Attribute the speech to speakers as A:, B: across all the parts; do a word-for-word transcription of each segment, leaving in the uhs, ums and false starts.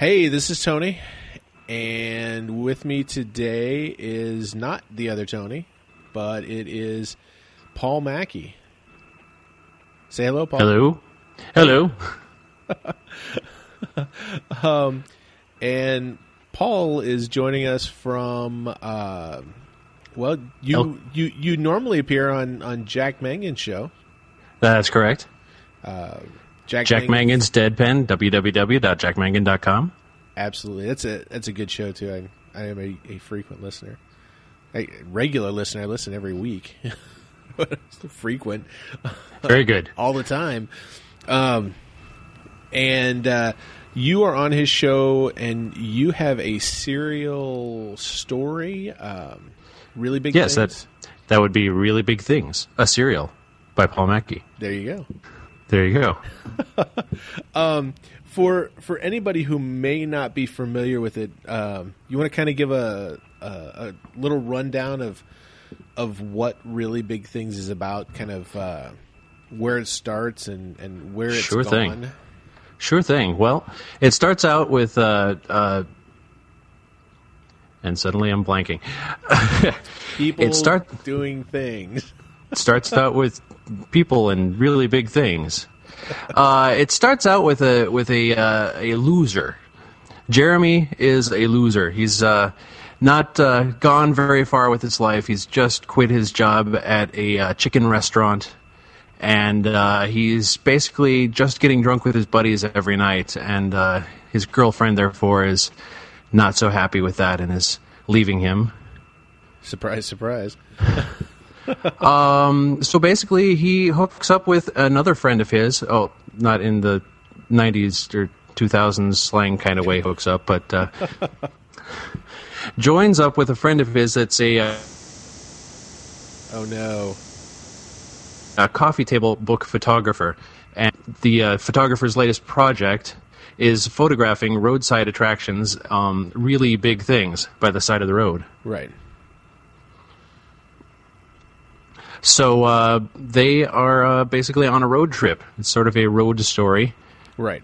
A: Hey, this is Tony, and with me today is not the other Tony, but it is Paul Mackey. Say hello, Paul.
B: Hello. Hello.
A: um, and Paul is joining us from, uh, well, you,
B: El-
A: you you normally appear on, on Jack Mangan's show.
B: That's correct.
A: Uh, Jack,
B: Jack Mangan's Deadpan, w w w dot jack mangan dot com.
A: Absolutely. That's a that's a good show, too. I, I am a, a frequent listener. A regular listener. I listen every week. Frequent.
B: Very good.
A: All the time. Um, and uh, you are on his show, and you have a serial story. Um, really big
B: yes,
A: things.
B: that, that would be Really Big Things. A serial by Paul Mackey.
A: There you go.
B: There you go.
A: um, for for anybody who may not be familiar with it, um, you want to kind of give a, a a little rundown of of what Really Big Things is about, kind of uh, where it starts and, and where it's
B: sure
A: gone.
B: Thing. Sure thing. Well, it starts out with, uh, uh, and suddenly I'm blanking.
A: People
B: it start,
A: doing things.
B: It starts out with people and really big things. Uh, it starts out with a with a uh, a loser. Jeremy is a loser. He's uh, not uh, gone very far with his life. He's just quit his job at a uh, chicken restaurant, and uh, he's basically just getting drunk with his buddies every night. And uh, his girlfriend, therefore, is not so happy with that and is leaving him.
A: Surprise, surprise.
B: um, so basically, he hooks up with another friend of his. Oh, not in the nineties or two thousands slang kind of way hooks up, but uh, joins up with a friend of his that's a... Uh,
A: oh, no.
B: A coffee table book photographer. And the uh, photographer's latest project is photographing roadside attractions, um, really big things by the side of the road.
A: Right.
B: So uh, they are uh, basically on a road trip. It's sort of a road story.
A: Right.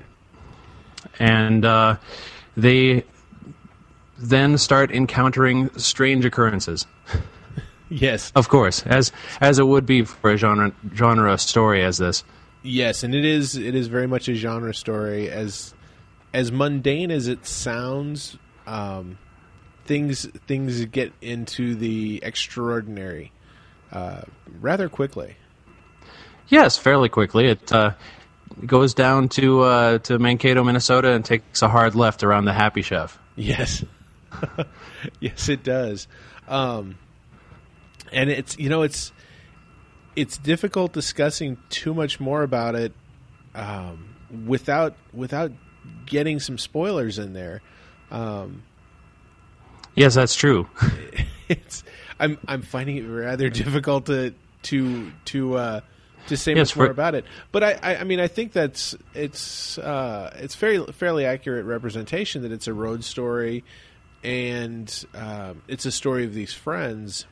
B: And uh, they then start encountering strange occurrences.
A: Yes.
B: Of course, as as it would be for a genre genre story as this.
A: Yes, and it is it is very much a genre story. As as mundane as it sounds, um, things things get into the extraordinary uh, rather quickly.
B: Yes, fairly quickly. It uh, goes down to uh, to Mankato, Minnesota, and takes a hard left around the Happy Chef.
A: Yes, yes, it does. Um, and it's you know it's it's difficult discussing too much more about it um, without without getting some spoilers in there. Um,
B: yes, that's true.
A: it's I'm I'm finding it rather difficult to to to uh, to say
B: yes,
A: much more
B: for,
A: about it. But I, I, I mean I think that's it's uh, it's fairly fairly accurate representation that it's a road story, and um, it's a story of these friends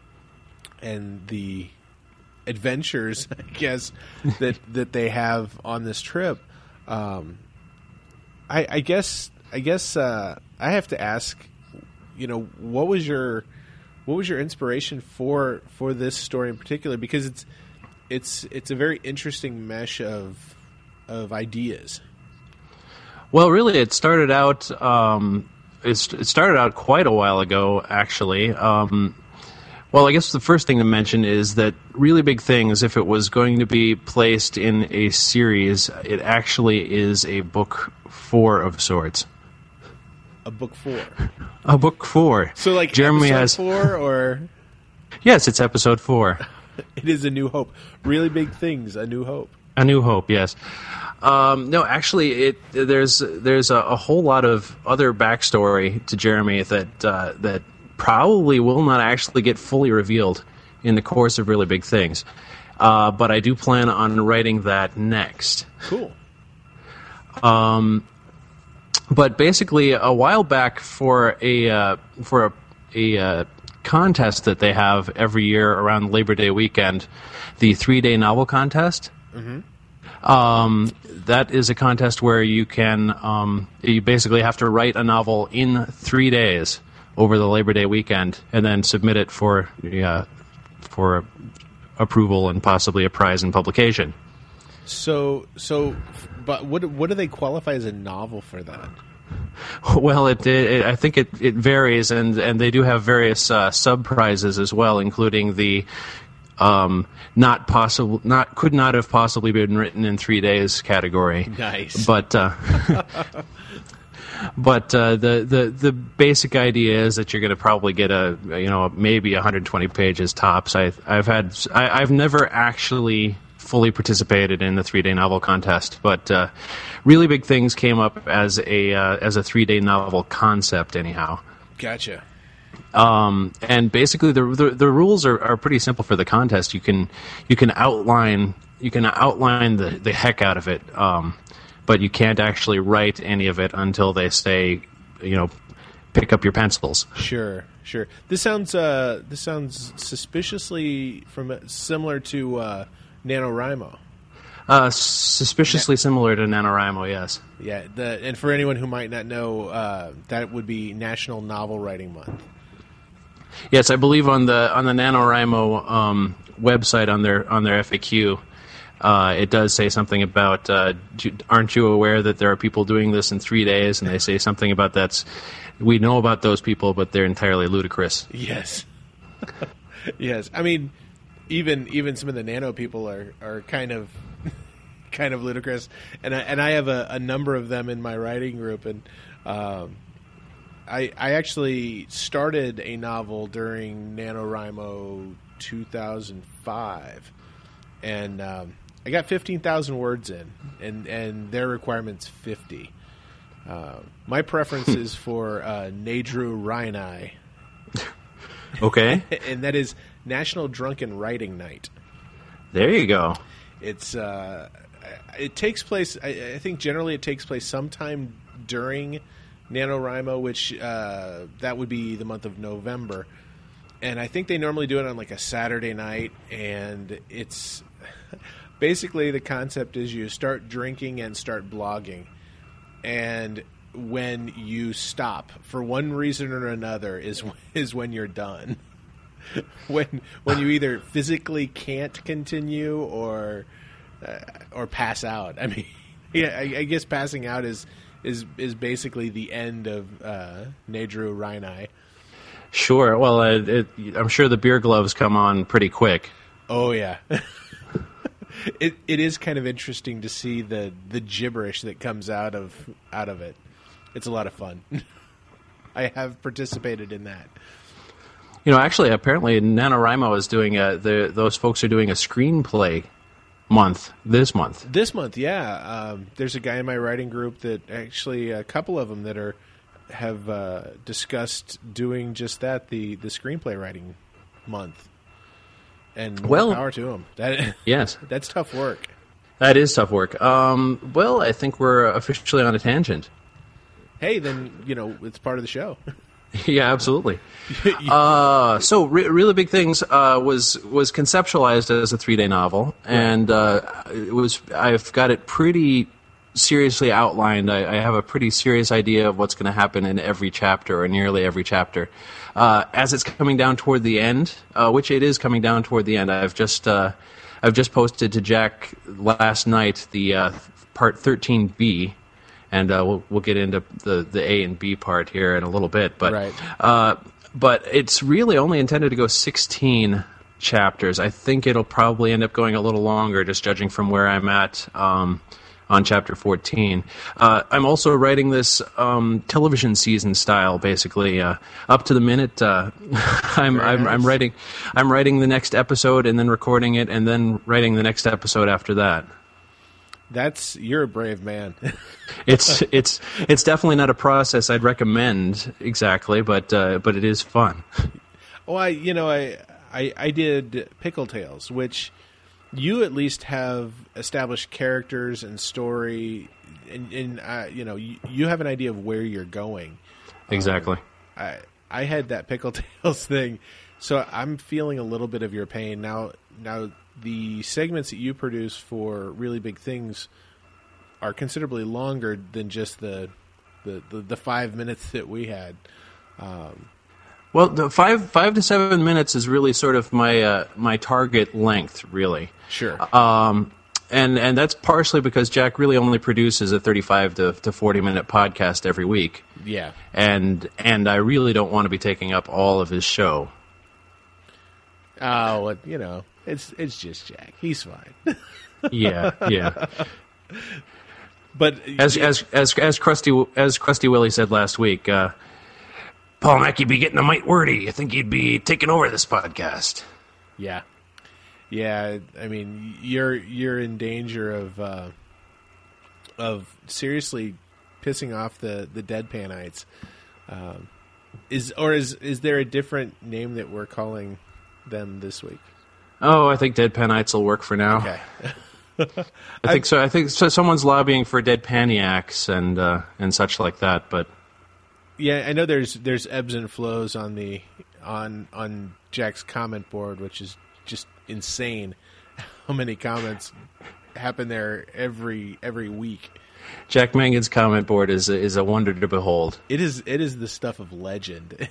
A: and the adventures, I guess, that that they have on this trip. Um, I, I guess I guess uh, I have to ask, you know, what was your what was your inspiration for for this story in particular? Because it's it's it's a very interesting mesh of of ideas.
B: Well, really, it started out um, it, it started out quite a while ago, actually. Um, well, I guess the first thing to mention is that Really Big Things, if it was going to be placed in a series, it actually is a book four of sorts.
A: A book four.
B: A book four.
A: So, like,
B: Jeremy
A: episode
B: has
A: four, or
B: yes, it's episode four.
A: It is A New Hope. Really Big Things, A New Hope.
B: A New Hope, yes. Um, no, actually, it there's there's a, a whole lot of other backstory to Jeremy that uh, that probably will not actually get fully revealed in the course of Really Big Things. Uh, but I do plan on writing that next.
A: Cool.
B: Um, but basically, a while back, for a uh, for a, a uh, contest that they have every year around Labor Day weekend, the three-day novel contest.
A: Mm-hmm.
B: Um, that is a contest where you can um, you basically have to write a novel in three days over the Labor Day weekend, and then submit it for uh, for approval and possibly a prize in publication.
A: So, so, but what what do they qualify as a novel for that?
B: Well, it, it I think it, it varies, and, and they do have various uh, sub prizes as well, including the um, not possible, not could not have possibly been written in three days category.
A: Nice,
B: but. Uh, But uh, the, the the basic idea is that you're going to probably get a you know maybe one hundred twenty pages tops. I I've had I, I've never actually fully participated in the three day novel contest, but uh, really big things came up as a uh, as a three day novel concept. Anyhow,
A: gotcha.
B: Um, and basically the, the the rules are, are pretty simple for the contest. You can you can outline you can outline the, the heck out of it. Um, But you can't actually write any of it until they say, you know, pick up your pencils.
A: Sure, sure. This sounds uh, this sounds suspiciously from similar to uh, NaNoWriMo.
B: Uh, suspiciously Na- similar to NaNoWriMo, yes.
A: Yeah, the, and for anyone who might not know, uh, that would be National Novel Writing Month.
B: Yes, I believe on the on the NaNoWriMo um, website on their on their F A Q. Uh, it does say something about, uh, aren't you aware that there are people doing this in three days? And they say something about that's, we know about those people, but they're entirely ludicrous.
A: Yes. Yes. I mean, even even some of the nano people are, are kind of kind of ludicrous. And I, and I have a, a number of them in my writing group. And um, I, I actually started a novel during NaNoWriMo two thousand five. And um, I got fifteen thousand words in, and, and their requirement's fifty. Uh, my preference is for uh, NADRU-Rhini.
B: Okay.
A: And that is National Drunken Writing Night.
B: There you go.
A: It's uh, it takes place, I, I think generally it takes place sometime during NaNoWriMo, which uh, that would be the month of November. And I think they normally do it on like a Saturday night, and it's basically the concept is you start drinking and start blogging, and when you stop for one reason or another is is when you're done. when when you either physically can't continue or uh, or pass out. I mean, yeah, I, I guess passing out is is is basically the end of uh, NADRU-Rhini.
B: Sure. Well, uh, it, I'm sure the beer gloves come on pretty quick.
A: Oh yeah. It it is kind of interesting to see the, the gibberish that comes out of out of it. It's a lot of fun. I have participated in that.
B: You know, actually, apparently, NaNoWriMo is doing a. The, those folks are doing a screenplay month this month.
A: This month, yeah. Um, there's a guy in my writing group that actually a couple of them that are have uh, discussed doing just that. The the screenplay writing month. And more
B: well,
A: power to them. That,
B: yes.
A: That's tough work.
B: That is tough work. Um, well, I think we're officially on a tangent.
A: Hey, then, you know, it's part of the show.
B: Yeah, absolutely. uh, so, re- really big things uh, was was conceptualized as a three day novel, right. and uh, it was. I've got it pretty seriously outlined. I, I have a pretty serious idea of what's going to happen in every chapter, or nearly every chapter. Uh, as it's coming down toward the end, uh, which it is coming down toward the end, I've just uh, I've just posted to Jack last night the uh, part thirteen B. And uh, we'll we'll get into the, the A and B part here in a little bit, but
A: right.
B: uh, but it's really only intended to go sixteen chapters. I think it'll probably end up going a little longer, just judging from where I'm at um, on chapter fourteen. Uh, I'm also writing this um, television season style, basically uh, up to the minute. Uh, I'm I'm, nice. I'm writing I'm writing the next episode and then recording it and then writing the next episode after that.
A: That's you're a brave man.
B: it's it's it's definitely not a process I'd recommend exactly, but uh, but it is fun.
A: Well, I you know I, I I did Pickle Tales, which you at least have established characters and story, and, and uh, you know you, you have an idea of where you're going.
B: Exactly.
A: Um, I I had that Pickle Tales thing, so I'm feeling a little bit of your pain now. now the segments that you produce for Really Big Things are considerably longer than just the the, the, the five minutes that we had. Um,
B: well, the five five to seven minutes is really sort of my uh, my target length, really.
A: Sure.
B: Um, and and that's partially because Jack really only produces a thirty-five to forty minute podcast every week.
A: Yeah.
B: And and I really don't want to be taking up all of his show.
A: Oh, well, you know, it's it's just Jack. He's fine.
B: yeah, yeah.
A: But
B: as as as as Krusty as Krusty Willie said last week, uh, Paul Mackey be getting a mite wordy. I think he'd be taking over this podcast.
A: Yeah, yeah. I mean, you're you're in danger of uh, of seriously pissing off the the Deadpanites. Um, is or is is there a different name that we're calling them this week?
B: Oh, I think Deadpanites will work for now.
A: Okay.
B: I think so. I think so. Someone's lobbying for Deadpaniacs and uh, and such like that. But
A: yeah, I know there's there's ebbs and flows on the on on Jack's comment board, which is just insane. How many comments happen there every every week?
B: Jack Mangan's comment board is a, is a wonder to behold.
A: It is it is the stuff of legend.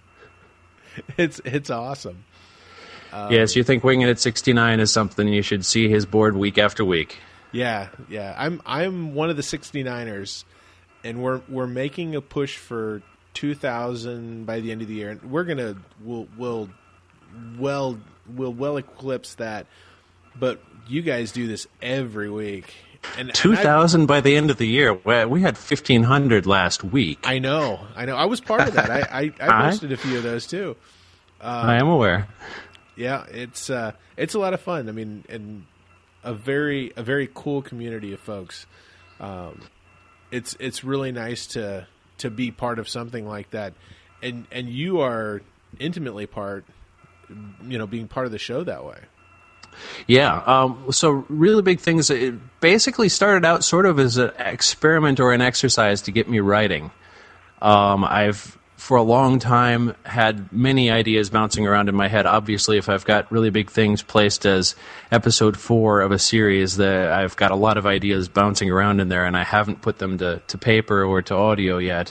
A: it's it's awesome.
B: Um, yes, you think Winging at sixty-nine is something, you should see his board week after week.
A: Yeah, yeah. I'm I'm one of the sixty-niners, and we're we're making a push for two thousand by the end of the year, and we're gonna we'll we'll well we'll well eclipse that. But you guys do this every week. And
B: two thousand by the end of the year. We had fifteen hundred last week.
A: I know, I know. I was part of that. I I, I posted a few of those too.
B: Uh, I am aware.
A: Yeah, it's uh, it's a lot of fun. I mean, and a very a very cool community of folks. Um, it's it's really nice to to be part of something like that, and and you are intimately part. You know, being part of the show that way.
B: Yeah. Um, so Really Big Things. It basically started out sort of as an experiment or an exercise to get me writing. Um, I've for a long time had many ideas bouncing around in my head. Obviously, if I've got Really Big Things placed as episode four of a series, that I've got a lot of ideas bouncing around in there, and I haven't put them to, to paper or to audio yet.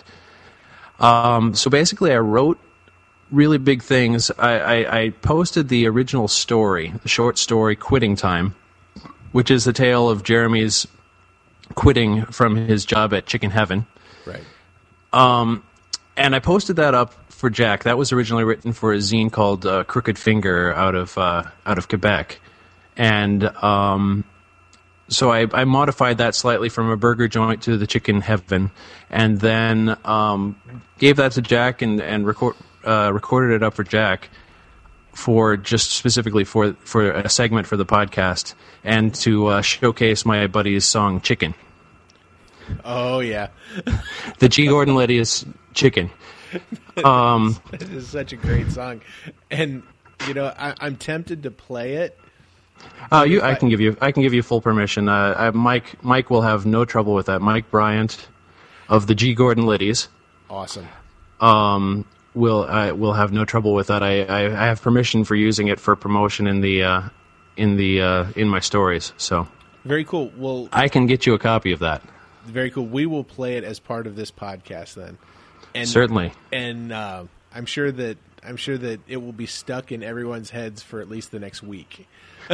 B: Um, so basically, I wrote Really Big Things. I, I, I posted the original story, the short story Quitting Time, which is the tale of Jeremy's quitting from his job at Chicken Heaven.
A: Right.
B: Um, and I posted that up for Jack. That was originally written for a zine called uh, Crooked Finger out of uh, out of Quebec, and um, so I, I modified that slightly from a burger joint to the Chicken Heaven, and then um, gave that to Jack and and record. Uh, recorded it up for Jack for just specifically for for a segment for the podcast and to uh, showcase my buddy's song Chicken.
A: Oh yeah,
B: the G. Gordon Liddy's Chicken. Um,
A: it is such a great song, and you know I, I'm tempted to play it.
B: Uh, you, I, I can give you I can give you full permission. Uh, I, Mike Mike will have no trouble with that. Mike Bryant of the G. Gordon Liddy's.
A: Awesome.
B: Um. Will I will have no trouble with that. I, I, I have permission for using it for promotion in the uh, in the uh, in my stories. So
A: very cool. Well,
B: I can get you a copy of that.
A: Very cool. We will play it as part of this podcast then. And,
B: Certainly.
A: And uh, I'm sure that I'm sure that it will be stuck in everyone's heads for at least the next week.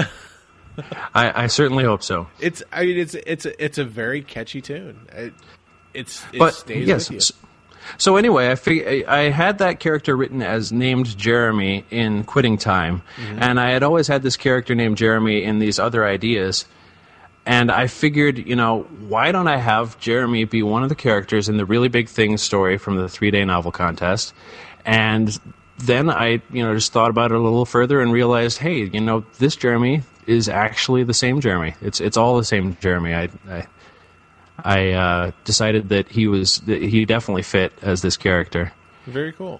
B: I, I certainly hope so.
A: It's I mean it's it's a, it's a very catchy tune. It, it's it
B: but,
A: stays
B: yes,
A: with you.
B: So, So anyway, I, fig- I had that character written as named Jeremy in Quitting Time, mm-hmm. and I had always had this character named Jeremy in these other ideas, and I figured, you know, why don't I have Jeremy be one of the characters in the Really Big Things story from the three-day novel contest, and then I, you know, just thought about it a little further and realized, hey, you know, this Jeremy is actually the same Jeremy. It's it's all the same Jeremy. I... I I uh, decided that he was that he definitely fit as this character.
A: Very cool.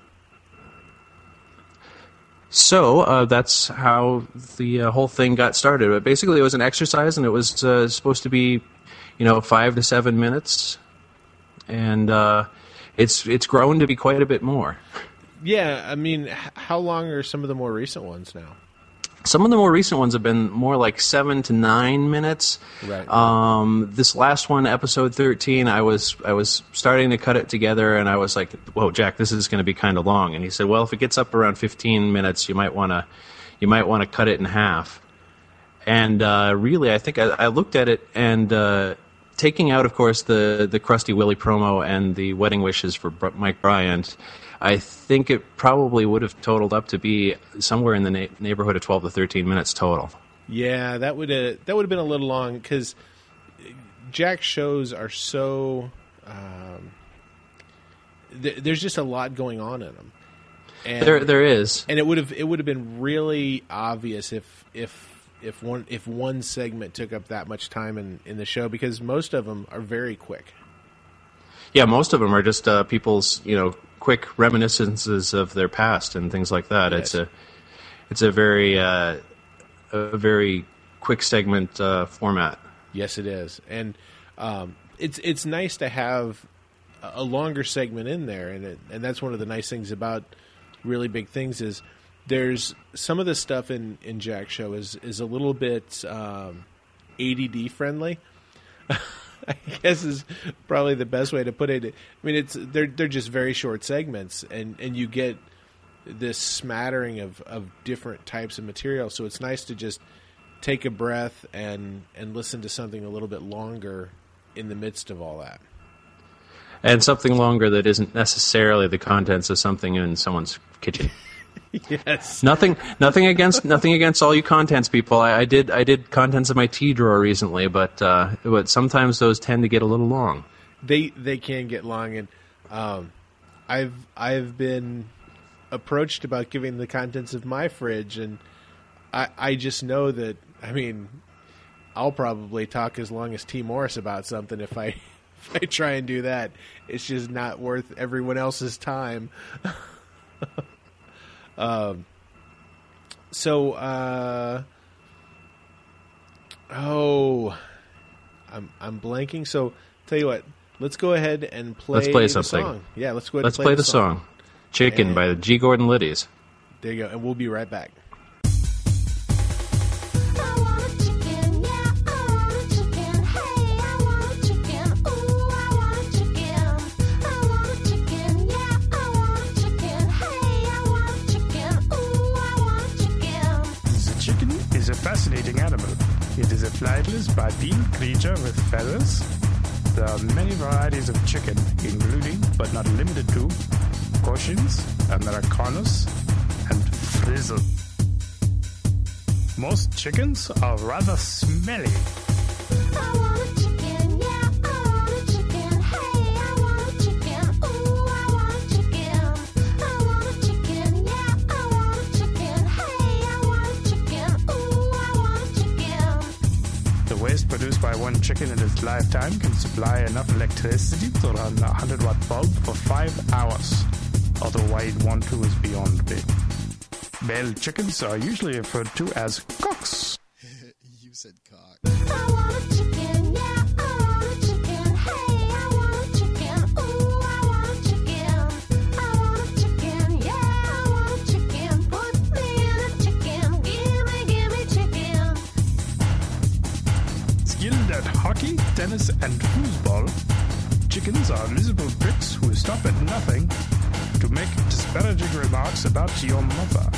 B: So uh, that's how the uh, whole thing got started. But basically, it was an exercise, and it was uh, supposed to be, you know, five to seven minutes, and uh, it's it's grown to be quite a bit more.
A: Yeah, I mean, how long are some of the more recent ones now?
B: Some of the more recent ones have been more like seven to nine minutes.
A: Right.
B: Um, this last one, episode thirteen, I was I was starting to cut it together, and I was like, "Whoa, Jack, this is going to be kind of long." And he said, "Well, if it gets up around fifteen minutes, you might want to you might want to cut it in half." And uh, really, I think I, I looked at it, and uh, taking out, of course, the the Krusty Willie promo and the wedding wishes for Br- Mike Bryant, I think it probably would have totaled up to be somewhere in the na- neighborhood of twelve to thirteen minutes total.
A: Yeah, that would have that would have been a little long because Jack's shows are so um, th- there's just a lot going on in them. And,
B: there, there is,
A: and it would have it would have been really obvious if if if one if one segment took up that much time in, in the show, because most of them are very quick.
B: Yeah, most of them are just uh, people's, you know, quick reminiscences of their past and things like that.
A: Yes.
B: It's a, it's a very, uh, a very quick segment uh, format.
A: Yes, it is, and um, it's it's nice to have a longer segment in there, and it, and that's one of the nice things about Really Big Things is there's some of the stuff in in Jack's show is is a little bit um, A D D friendly. I guess is probably the best way to put it. I mean, it's they're they're just very short segments, and, and you get this smattering of, of different types of material. So it's nice to just take a breath and and listen to something a little bit longer in the midst of all that.
B: And something longer that isn't necessarily the contents of something in someone's kitchen.
A: Yes.
B: Nothing, nothing against, nothing against all you contents people. I, I did, I did contents of my tea drawer recently, but uh, but sometimes those tend to get a little long.
A: They they can get long, and um, I've I've been approached about giving the contents of my fridge, and I I just know that I mean I'll probably talk as long as T. Morris about something if I if I try and do that. It's just not worth everyone else's time. Um, so, uh, oh, I'm, I'm blanking. So tell you what, let's go ahead and play,
B: let's play
A: the
B: something.
A: Song. Yeah, let's go ahead
B: let's
A: and play,
B: play the, the song. song. Chicken and by the G. Gordon Liddy's.
A: There you go. And we'll be right back.
C: A fascinating animal. It is a flightless bipedal creature with feathers. There are many varieties of chicken, including, but not limited to, Cochin's, Americanus, and Frizzle. Most chickens are rather smelly. I want a chicken, yeah, I want a chicken. Hey, I want a chicken, ooh, I want a chicken. I want a chicken, yeah, I want a chicken. Hey, I want a chicken, ooh, I want a chicken. The waste produced by one chicken in its lifetime can supply enough electricity to run a one hundred watt bulb for five hours. Although why you'd want to is beyond me. Male chickens are usually referred to as cocks.
D: You said cock.
C: I want a chicken, yeah, I want a chicken. Hey, I want a chicken, ooh, I want a chicken. I want a chicken, yeah, I want a chicken. Put me in a chicken, gimme, gimme chicken. Skilled at hockey, tennis, and foosball, chickens are miserable pricks who stop at nothing to make disparaging remarks about your mother.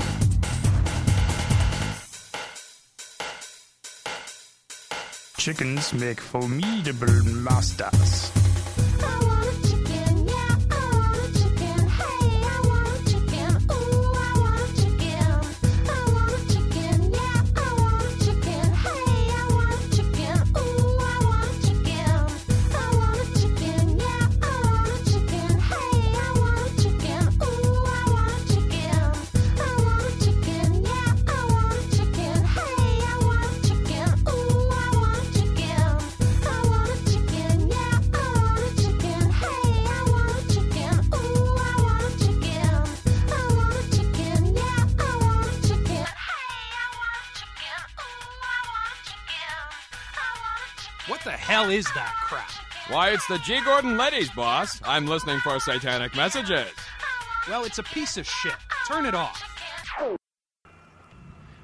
C: Chickens make formidable masters. I want a chicken, yeah, I want a chicken. Hey, I want a chicken, ooh, I want a chicken. I want a chicken, yeah, I want a chicken. Hey, I want a chicken, ooh, I want a chicken. I want a chicken, yeah, I want a chicken. Hey, I want a chicken, ooh, I want a chicken. I want a chicken, yeah, I want a chicken. Hey, I want a chicken, ooh, I want a chicken. I want a chicken, yeah, I want a chicken. Hey, I want a chicken, ooh, I want a chicken. I want a chicken, yeah, I want a chicken. Hey, I want a chicken, ooh, I want a chicken. I want a chicken.
E: What the hell is that crap?
F: Why, it's the G. Gordon Liddy's, boss. I'm listening for satanic messages.
E: Well, it's a piece of shit. Turn it off.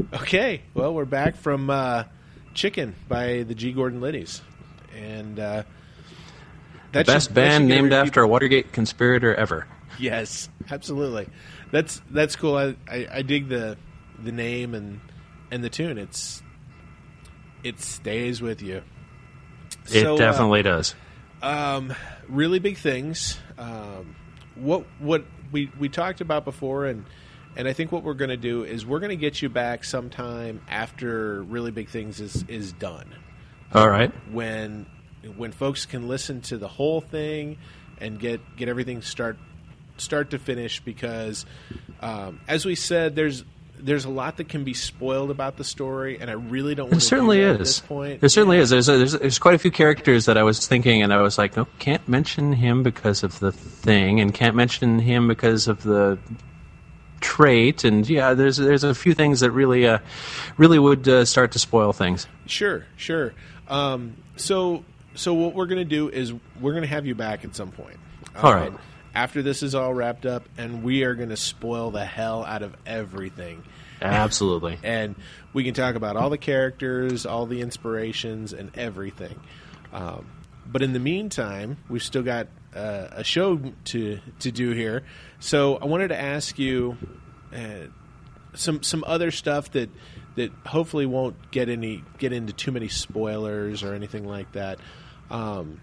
A: Okay, well, we're back from uh, Chicken by the G. Gordon Liddies. And uh,
B: The
A: that
B: best
A: should- that
B: band
A: should get a
B: named
A: review.
B: after a Watergate conspirator ever.
A: Yes, absolutely. That's that's cool. I, I, I dig the the name and and the tune. It's it stays with you.
B: It
A: So, uh,
B: definitely does.
A: Um, really big things. Um, what what we we talked about before, and and I think what we're going to do is we're going to get you back sometime after Really Big Things is is done.
B: All right.
A: When when folks can listen to the whole thing and get get everything start start to finish, because um, as we said, there's there's a lot that can be spoiled about the story, and I really don't want
B: There
A: to
B: certainly
A: do that at
B: is.
A: this point.
B: There certainly is. There's, a, there's there's quite a few characters that I was thinking, and I was like, no, can't mention him because of the thing, and can't mention him because of the trait, and yeah, there's there's a few things that really uh, really would uh, start to spoil things.
A: Sure, sure. Um, so, so what we're going to do is we're going to have you back at some point.
B: All right.
A: After this is all wrapped up, and we are going to spoil the hell out of everything.
B: Absolutely.
A: And we can talk about all the characters, all the inspirations, and everything. Um, but in the meantime, we've still got uh, a show to to do here. So I wanted to ask you uh, some some other stuff that that hopefully won't get any get into too many spoilers or anything like that. Um,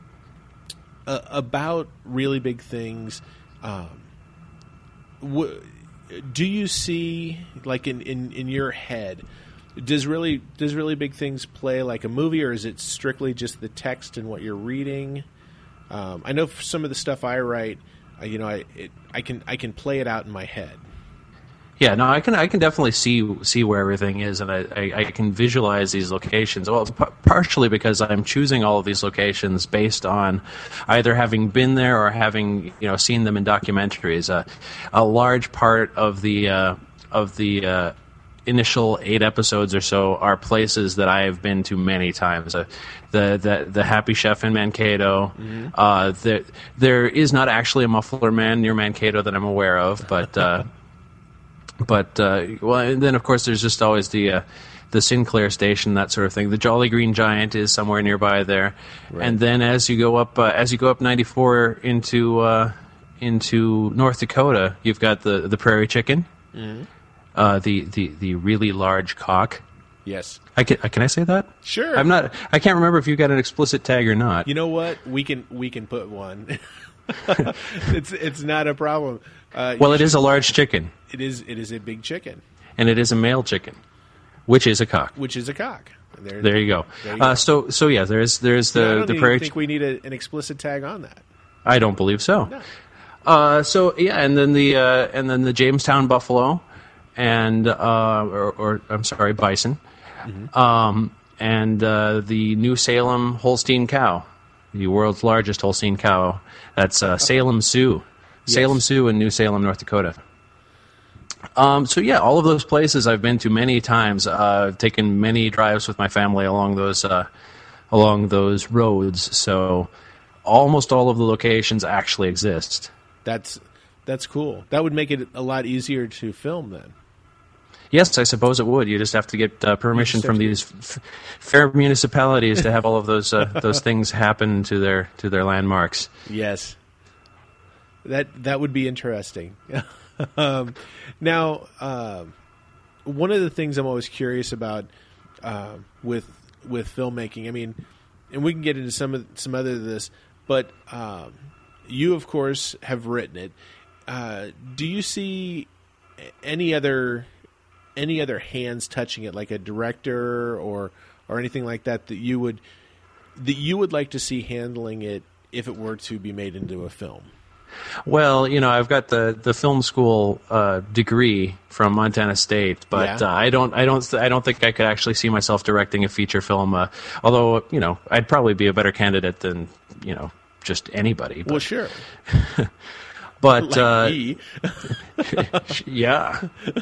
A: uh, about Really Big Things. Um, w- do you see, like in, in, in your head, does really does Really Big Things play like a movie, or is it strictly just the text and what you're reading? Um, I know for some of the stuff I write, uh, you know, I it, I can I can play it out in my head.
B: Yeah, no, I can I can definitely see see where everything is, and I, I, I can visualize these locations. Well, p- partially because I'm choosing all of these locations based on either having been there or having you know seen them in documentaries. Uh, a large part of the uh, of the uh, initial eight episodes or so are places that I have been to many times. Uh, the, the the Happy Chef in Mankato. Mm-hmm. Uh, there there is not actually a Muffler Man near Mankato that I'm aware of, but. Uh, But uh, well, and then of course there's just always the uh, the Sinclair station, that sort of thing. The Jolly Green Giant is somewhere nearby there,
A: Right.
B: and then as you go up uh, as you go up ninety-four into uh, into North Dakota, you've got the the Prairie Chicken,
A: Mm-hmm.
B: uh, the, the the really large cock.
A: Yes,
B: I can can I say that?
A: Sure.
B: I'm not. I can't remember if you got an explicit tag or not.
A: you know what? We can we can put one. it's it's not a problem. Uh,
B: well,
A: you
B: it is
A: should-
B: a large chicken,
A: It is it is a big chicken,
B: and it is a male chicken, which is a cock.
A: which is a cock. There,
B: There you go.
A: There you
B: Uh,
A: go.
B: so so yeah, there's there's
A: No, I
B: the
A: don't
B: the
A: even
B: Prairie.
A: think we need a, an explicit tag on that.
B: I don't believe so.
A: No.
B: Uh, so yeah, and then the uh, and then the Jamestown buffalo, and uh, or, or I'm sorry, bison,
A: Mm-hmm.
B: um, and uh, the New Salem Holstein cow, the world's largest Holstein cow. That's uh, Salem Sioux, Salem Sioux in New Salem, North Dakota. Um, so yeah, all of those places I've been to many times. Uh, I've taken many drives with my family along those uh, along those roads. So almost all of the locations actually exist.
A: That's that's cool. That would make it a lot easier to film then.
B: Yes, I suppose it would. You just have to get uh, permission
A: have
B: from
A: to-
B: these f- fair municipalities to have all of those uh, those things happen to their to their landmarks.
A: Yes, that that would be interesting. um, now, um, one of the things I'm always curious about um with with filmmaking. I mean, and we can get into some of some other of this, but um, you, of course, have written it. Uh, do you see any other any other hands touching it, like a director or or anything like that, that you would that you would like to see handling it if it were to be made into a film?
B: Well, you know, I've got the, the film school uh, degree from Montana State, but
A: Yeah.
B: uh, I don't I don't I don't think I could actually see myself directing a feature film. Uh, although, you know, I'd probably be a better candidate than you know just anybody. But,
A: Well, sure.
B: but
A: Like
B: uh,
A: me.
B: yeah.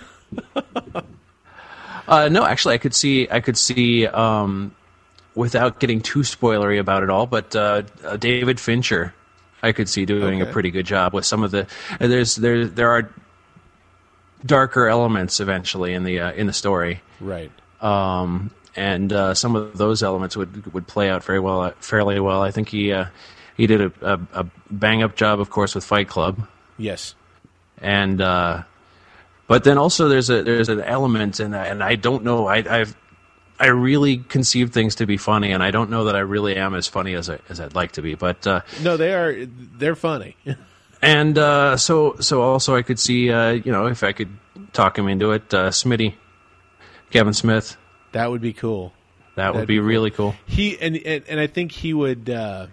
B: uh, no, actually, I could see I could see um, without getting too spoilery about it all, but uh, uh, David Fincher, I could see doing
A: Okay.
B: a pretty good job with some of the. Uh, there's there there are darker elements eventually in the uh, in the story.
A: Right.
B: Um, and uh, some of those elements would would play out very well, fairly well. I think he uh, he did a, a, a bang up job, of course, with Fight Club.
A: Yes.
B: And uh, but then also there's a there's an element in that, and I don't know. I I've I really conceive things to be funny, and I don't know that I really am as funny as I as I'd like to be. But uh,
A: No, they are. They're funny.
B: and uh, so so also I could see uh, you know, if I could talk him into it, uh, Smitty, Kevin Smith.
A: That would be cool.
B: That would
A: That'd
B: be
A: be cool.
B: really cool.
A: He and and, and I think he would. Uh,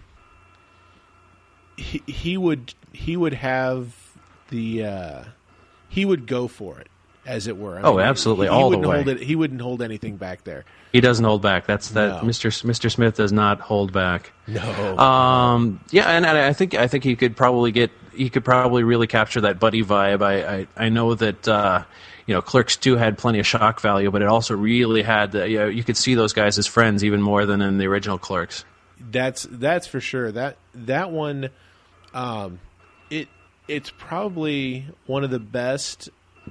A: he he would he would have the. Uh, he would go for it, as it were. I
B: Oh, absolutely,
A: He, he
B: all the
A: wouldn't
B: way.
A: Hold it, he wouldn't hold anything back there.
B: He doesn't hold back. That's that.
A: No.
B: Mister S- Mister Smith does not hold back.
A: No.
B: Um, yeah, and, and I think I think he could probably get he could probably really capture that buddy vibe. I I, I know that uh, you know Clerks two had plenty of shock value, but it also really had the, you know, you could see those guys as friends even more than in the original Clerks.
A: That's that's for sure. That that one, um, it it's probably one of the best.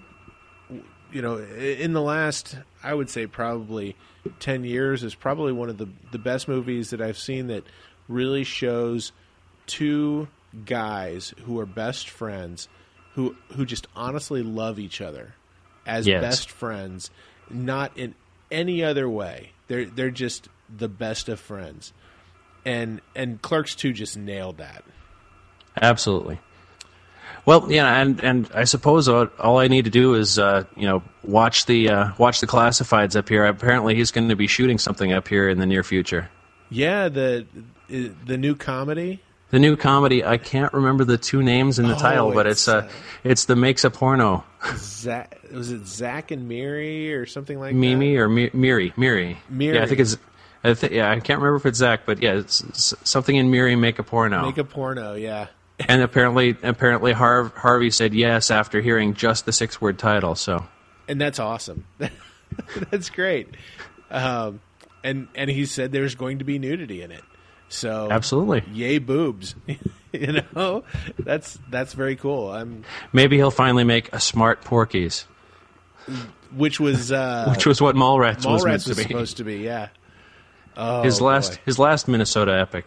A: You know, in the last, I would say probably ten years, is probably one of the the best movies that I've seen that really shows two guys who are best friends, who who just honestly love each other as
B: Yes.
A: best friends, not in any other way. They're they're just the best of friends. And and Clerks two just nailed that.
B: Absolutely. Well, yeah, and, and I suppose all, all I need to do is uh, you know watch the uh, watch the classifieds up here. Apparently, he's going to be shooting something up here in the near future.
A: Yeah, the the new comedy.
B: The new comedy. I can't remember the two names in the
A: Oh,
B: title, but
A: it's,
B: it's uh, it's the Makes a Porno.
A: Zach, was it Zach and Miri or something like
B: Mimi
A: that?
B: or Mi- Miri? Miri.
A: Miri.
B: Yeah, I think it's. I th- yeah, I can't remember if it's Zach, but yeah, it's, it's something in Miri Make a Porno.
A: Make a Porno, yeah.
B: and apparently, apparently Harv- Harvey said yes after hearing just the six-word title. So.
A: And that's awesome. That's great. Um, and and he said there's going to be nudity in it. So
B: Absolutely.
A: yay boobs. You know, that's that's very cool. I'm
B: Maybe he'll finally make a Smart Porky's,
A: which was uh,
B: which was what Mallrats, was meant
A: Mallrats
B: to
A: was
B: be.
A: supposed to be. Yeah. Oh,
B: his last,
A: boy.
B: his last Minnesota epic.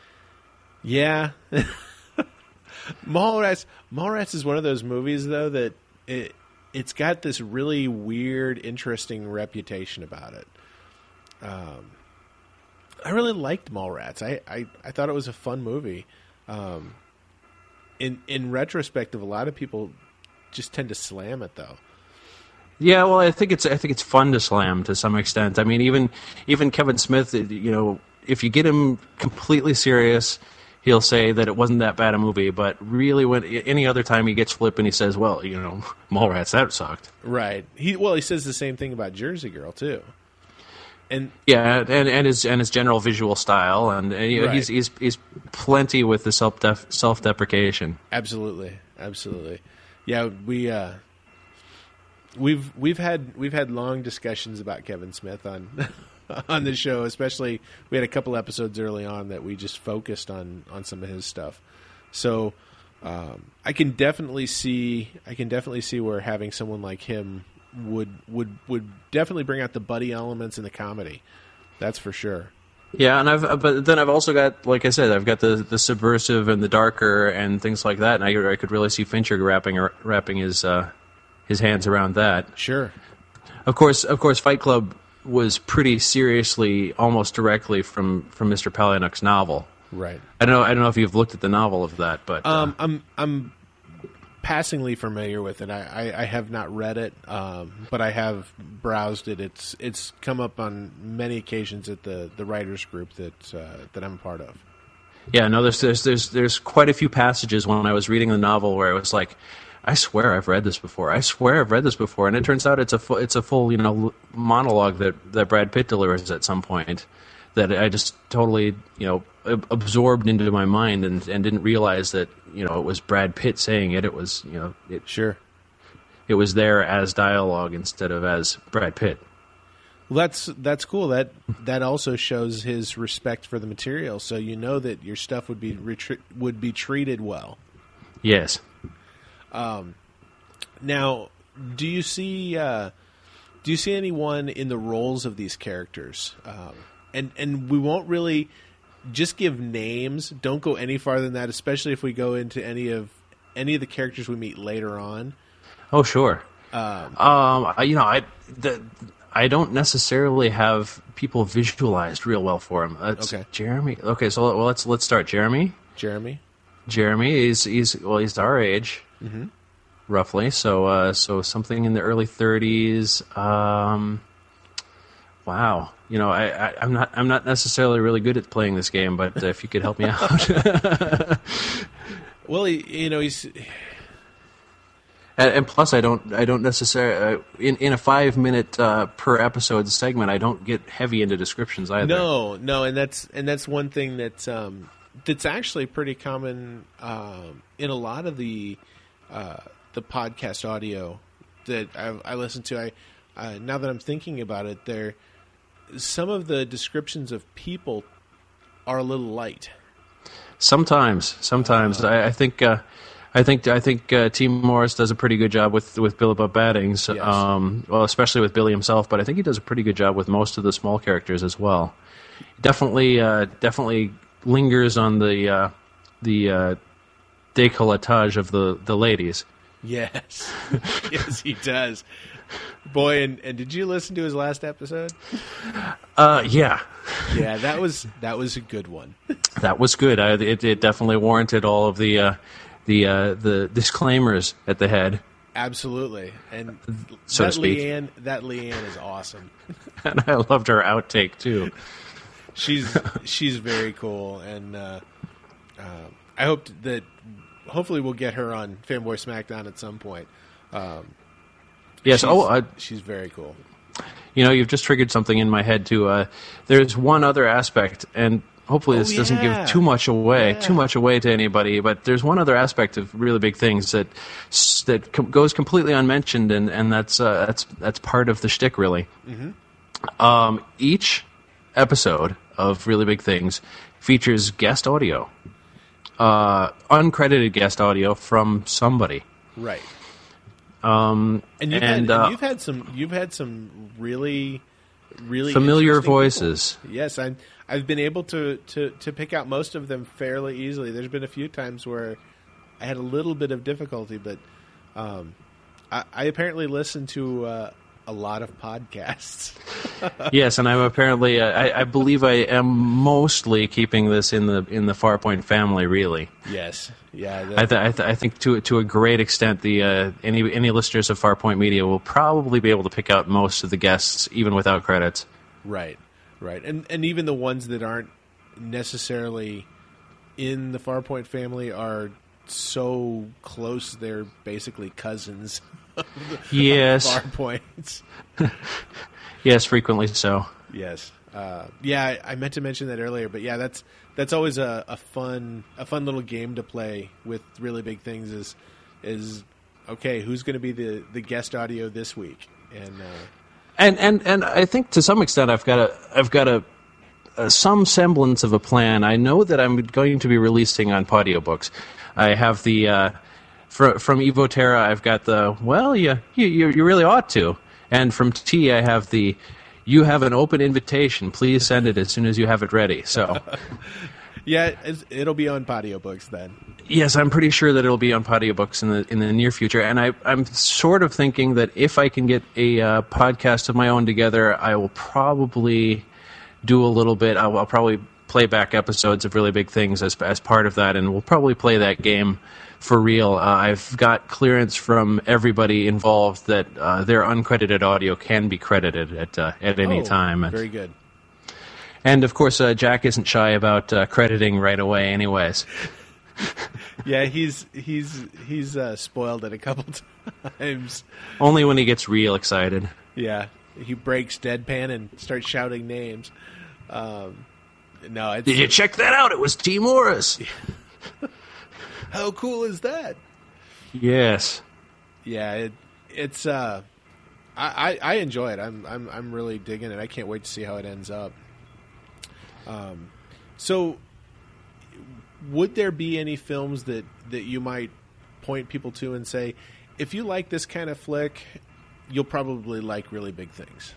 A: Yeah. Mallrats Mallrats is one of those movies though that it it's got this really weird, interesting reputation about it. Um, I really liked Mallrats. I, I, I thought it was a fun movie. Um, in in retrospective, a lot of people just tend to slam it though.
B: Yeah, well, I think it's I think it's fun to slam to some extent. I mean, even even Kevin Smith, you know, if you get him completely serious, he'll say that it wasn't that bad a movie. But really, when any other time he gets flippant, he says, "Well, you know, Mallrats, that sucked."
A: Right. He well, he says the same thing about Jersey Girl too. And
B: Yeah, and, and his and his general visual style, and, and you know,
A: Right.
B: he's he's he's plenty with the self self deprecation.
A: absolutely, absolutely, yeah. We uh, we've we've had we've had long discussions about Kevin Smith on on the show. Especially, we had a couple episodes early on that we just focused on on some of his stuff. So um, I can definitely see I can definitely see where having someone like him would would would definitely bring out the buddy elements in the comedy. That's for sure.
B: Yeah, and I've but then I've also got, like I said, I've got the, the subversive and the darker and things like that, and I, I could really see Fincher wrapping wrapping his uh, his hands around that.
A: Sure.
B: Of course, of course, Fight Club was pretty seriously, almost directly from, from Mister Palahniuk's novel.
A: Right.
B: I don't know. I don't know if you've looked at the novel of that, but uh,
A: Um, I'm I'm passingly familiar with it. I, I, I have not read it, um, but I have browsed it. It's it's come up on many occasions at the, the writers group that uh, that I'm a part of.
B: yeah, no, there's there's there's there's quite a few passages when I was reading the novel where it was like, I swear I've read this before. I swear I've read this before, and it turns out it's a full, it's a full you know monologue that that Brad Pitt delivers at some point that I just totally you know ab- absorbed into my mind and, and didn't realize that you know it was Brad Pitt saying it. It was you know it
A: Sure.
B: it was there as dialogue instead of as Brad Pitt.
A: Well, that's that's cool. That that also shows his respect for the material. So you know that your stuff would be retri- would be treated well.
B: Yes.
A: Now, do you see uh, do you see anyone in the roles of these characters? Um, and and we won't really just give names. Don't go any farther than that, especially if we go into any of any of the characters we meet later on.
B: Oh, sure. Um, um, I- you know, I the, I don't necessarily have people visualized real well for him. It's
A: Okay.
B: Jeremy. Okay, so well, let's let's start. Jeremy.
A: Jeremy.
B: Jeremy. He's he's well, he's our age, mm-hmm. roughly. So uh, so something in the early thirties. Um, wow. You know, I, I I'm not I'm not necessarily really good at playing this game, but uh, if you could help me out.
A: Well, he, you know, he's
B: And, and plus, I don't, I don't necessarily uh, in in a five minute uh, per episode segment. I don't get heavy into descriptions either.
A: no, no, and that's and that's one thing that's um, that's actually pretty common um, in a lot of the uh, the podcast audio that I, I listen to. I uh, now that I'm thinking about it, there some of the descriptions of people are a little light.
B: Sometimes, sometimes I, I think, uh, I think, I think uh, T. Morris does a pretty good job with with Billy Bob Baddings.
A: Yes.
B: Um, well, especially with Billy himself, but I think he does a pretty good job with most of the small characters as well. Definitely, uh, definitely lingers on the uh, the uh, décolletage of the the ladies.
A: Yes, yes, he does. Boy, and, and did you listen to his last episode?
B: Uh, yeah.
A: Yeah, that was that was a good one.
B: That was good. I, it, it definitely warranted all of the uh, the uh, the disclaimers at the head,
A: Absolutely, and
B: So to
A: that
B: speak.
A: Leanne, that Leanne is awesome.
B: and I loved her outtake too.
A: She's she's very cool, and uh, uh, I hope that hopefully we'll get her on Fanboy SmackDown at some point. Um,
B: Yes.
A: she's,
B: Oh, I,
A: she's very cool.
B: you know, you've just triggered something in my head too. Uh, there's one other aspect, and hopefully
A: Oh,
B: this doesn't
A: yeah.
B: give too much away,
A: Yeah.
B: too much away to anybody. But there's one other aspect of really big things that s- that com- goes completely unmentioned, and and that's uh, that's that's part of the shtick, really.
A: Mm-hmm.
B: Um, each episode of Really Big Things features guest audio, uh, uncredited guest audio from somebody.
A: Right. Um, and you've,
B: and,
A: had,
B: uh,
A: and you've had some you've had some really really
B: Familiar
A: interesting
B: voices.
A: people. Yes, I'm, I've been able to, to, to pick out most of them fairly easily. There's been a few times where I had a little bit of difficulty, but um, I, I apparently listen to uh, a lot of podcasts.
B: Yes, and I'm apparently, uh, I, I believe I am mostly keeping this in the in the Farpoint family. Really,
A: Yes, yeah.
B: I,
A: that-
B: th- I, th- I think to to a great extent, the uh, any any listeners of Farpoint Media will probably be able to pick out most of the guests, even without credits.
A: Right, right, and and even the ones that aren't necessarily in the Farpoint family are so close they're basically cousins.
B: Yes,
A: Farpoints.
B: yes, frequently so.
A: Yes, uh, yeah. I, I meant to mention that earlier, but yeah, that's that's always a, a fun a fun little game to play with Really Big Things. Is is okay? Who's going to be the, the guest audio this week? And uh,
B: And and and I think to some extent, I've got a I've got a, a some semblance of a plan. I know that I'm going to be releasing on Podiobooks. I have the uh, fr- from Evo Terra. I've got the well, you you you really ought to. And from T, I have the you have an open invitation. Please send it as soon as you have it ready. So
A: yeah, it's, it'll be on Podiobooks then.
B: yes, I'm pretty sure that it'll be on Podiobooks in the in the near future. And I I'm sort of thinking that if I can get a uh, podcast of my own together, I will probably do a little bit. I'll, I'll probably play back episodes of Really Big Things as as part of that, and we'll probably play that game for real. Uh, I've got clearance from everybody involved that uh, their uncredited audio can be credited at uh, at any
A: Oh,
B: time.
A: Very good.
B: And of course, uh, Jack isn't shy about uh, crediting right away, anyways.
A: Yeah, he's he's he's uh, spoiled it a couple times.
B: Only when he gets real excited.
A: Yeah, he breaks deadpan and starts shouting names. Um, no, it's,
B: Did you check that out? It was T. Morris.
A: how cool is that?
B: Yes.
A: Yeah, it, it's. Uh, I, I I enjoy it. I'm I'm I'm really digging it. I can't wait to see how it ends up. Um, so, would there be any films that that you might point people to and say, if you like this kind of flick, you'll probably like Really Big Things.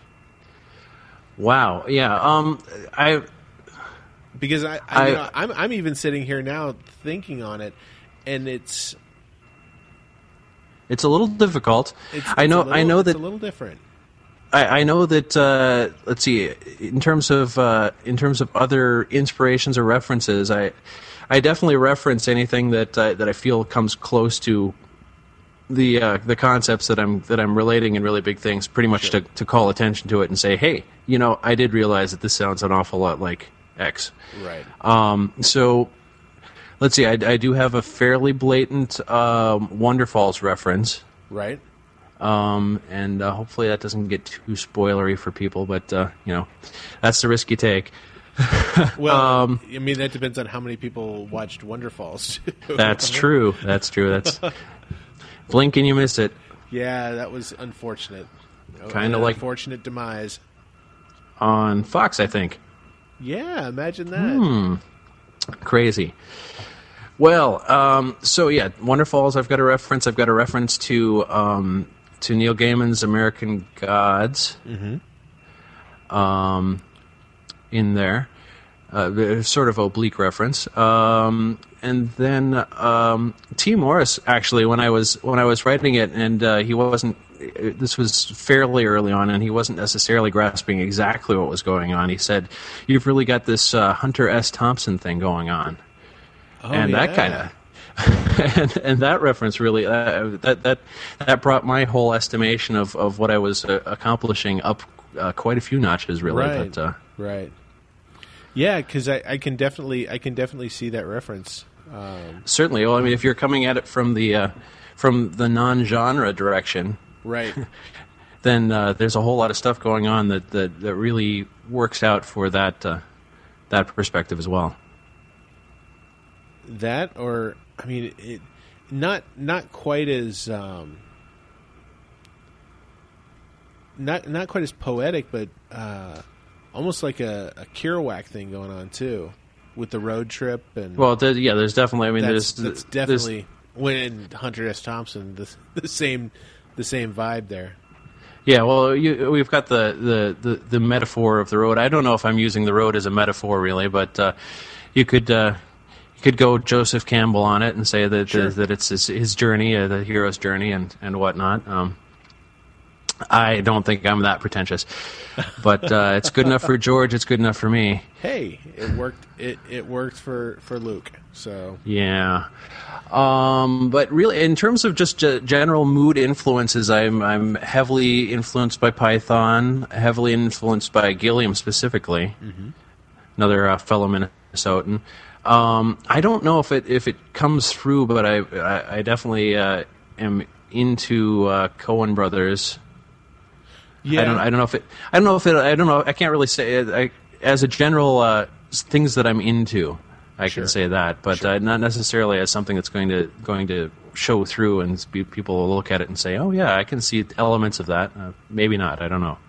B: Wow. Yeah. Um. I.
A: Because I, I,
B: I-
A: you know, I'm I'm even sitting here now thinking on it, and it's
B: It's a little difficult.
A: it's,
B: I
A: it's
B: know.
A: a little,
B: I know
A: it's
B: that.
A: a little different.
B: I, I know that. Uh, let's see. In terms of uh, in terms of other inspirations or references, I I definitely reference anything that uh, that I feel comes close to the uh, the concepts that I'm that I'm relating in Really Big Things. Pretty much
A: Sure.
B: to to call attention to it and say, hey, you know, I did realize that this sounds an awful lot like X.
A: Right.
B: Um, so let's see. I, I do have a fairly blatant um, Wonder Falls reference.
A: Right.
B: Um, and uh, hopefully that doesn't get too spoilery for people, but uh, you know, that's the risk you take.
A: Well,
B: Um,
A: I mean that depends on how many people watched Wonder Falls. too.
B: That's true. That's true. That's blink and you miss it.
A: Yeah, that was unfortunate.
B: Kinda
A: An
B: like-
A: unfortunate demise.
B: On Fox, I think.
A: Yeah, imagine that.
B: Hmm. Crazy. Well, um, so yeah, Wonder Falls. I've got a reference. I've got a reference to um, to Neil Gaiman's American Gods. Mm-hmm. Um, in there, uh, a sort of oblique reference. Um, and then um, T. Morris, actually, when I was when I was writing it, and uh, he wasn't. This was fairly early on, and he wasn't necessarily grasping exactly what was going on. He said, "You've really got this uh, Hunter S. Thompson thing going on."
A: Oh,
B: and that
A: yeah.
B: kind of and, and that reference really uh, that that that brought my whole estimation of, of what I was uh, accomplishing up uh, quite a few notches, really.
A: Right.
B: But, uh,
A: Right. Yeah, because I, I can definitely I can definitely see that reference. Um,
B: certainly, well, I mean, if you're coming at it from the uh, from the non-genre direction,
A: right.
B: then uh, there's a whole lot of stuff going on that, that, that really works out for that uh, that perspective as well.
A: That, or I mean, it not not quite as um, not not quite as poetic, but uh, almost like a, a Kerouac thing going on too, with the road trip and
B: Well, there, yeah, there's definitely. I mean,
A: that's,
B: there's
A: that's
B: there's-
A: definitely when Hunter S. Thompson the, the same the same vibe there.
B: Yeah, well, you, we've got the, the, the, the metaphor of the road. I don't know if I'm using the road as a metaphor, really, but uh, you could uh, you could go Joseph Campbell on it and say that
A: Sure.
B: that it's his, his journey, uh, the hero's journey, and and whatnot. Um, I don't think I'm that pretentious, but uh, it's good enough for George. It's good enough for me.
A: Hey, it worked. It it worked for, for Luke. So
B: Yeah. Um, but really, in terms of just uh, general mood influences, I'm I'm heavily influenced by Python, heavily influenced by Gilliam specifically, another uh, fellow Minnesotan. Um, I don't know if it if it comes through, but I I, I definitely uh, am into uh, Coen Brothers.
A: yeah,
B: I don't I don't know if it I don't know if it I don't know I can't really say it. I, as a general uh, s- things that I'm into. I
A: Sure.
B: can say that, but
A: Sure.
B: uh, not necessarily as something that's going to going to show through and be, people will look at it and say, "Oh yeah, I can see elements of that." Uh, maybe not. I don't know.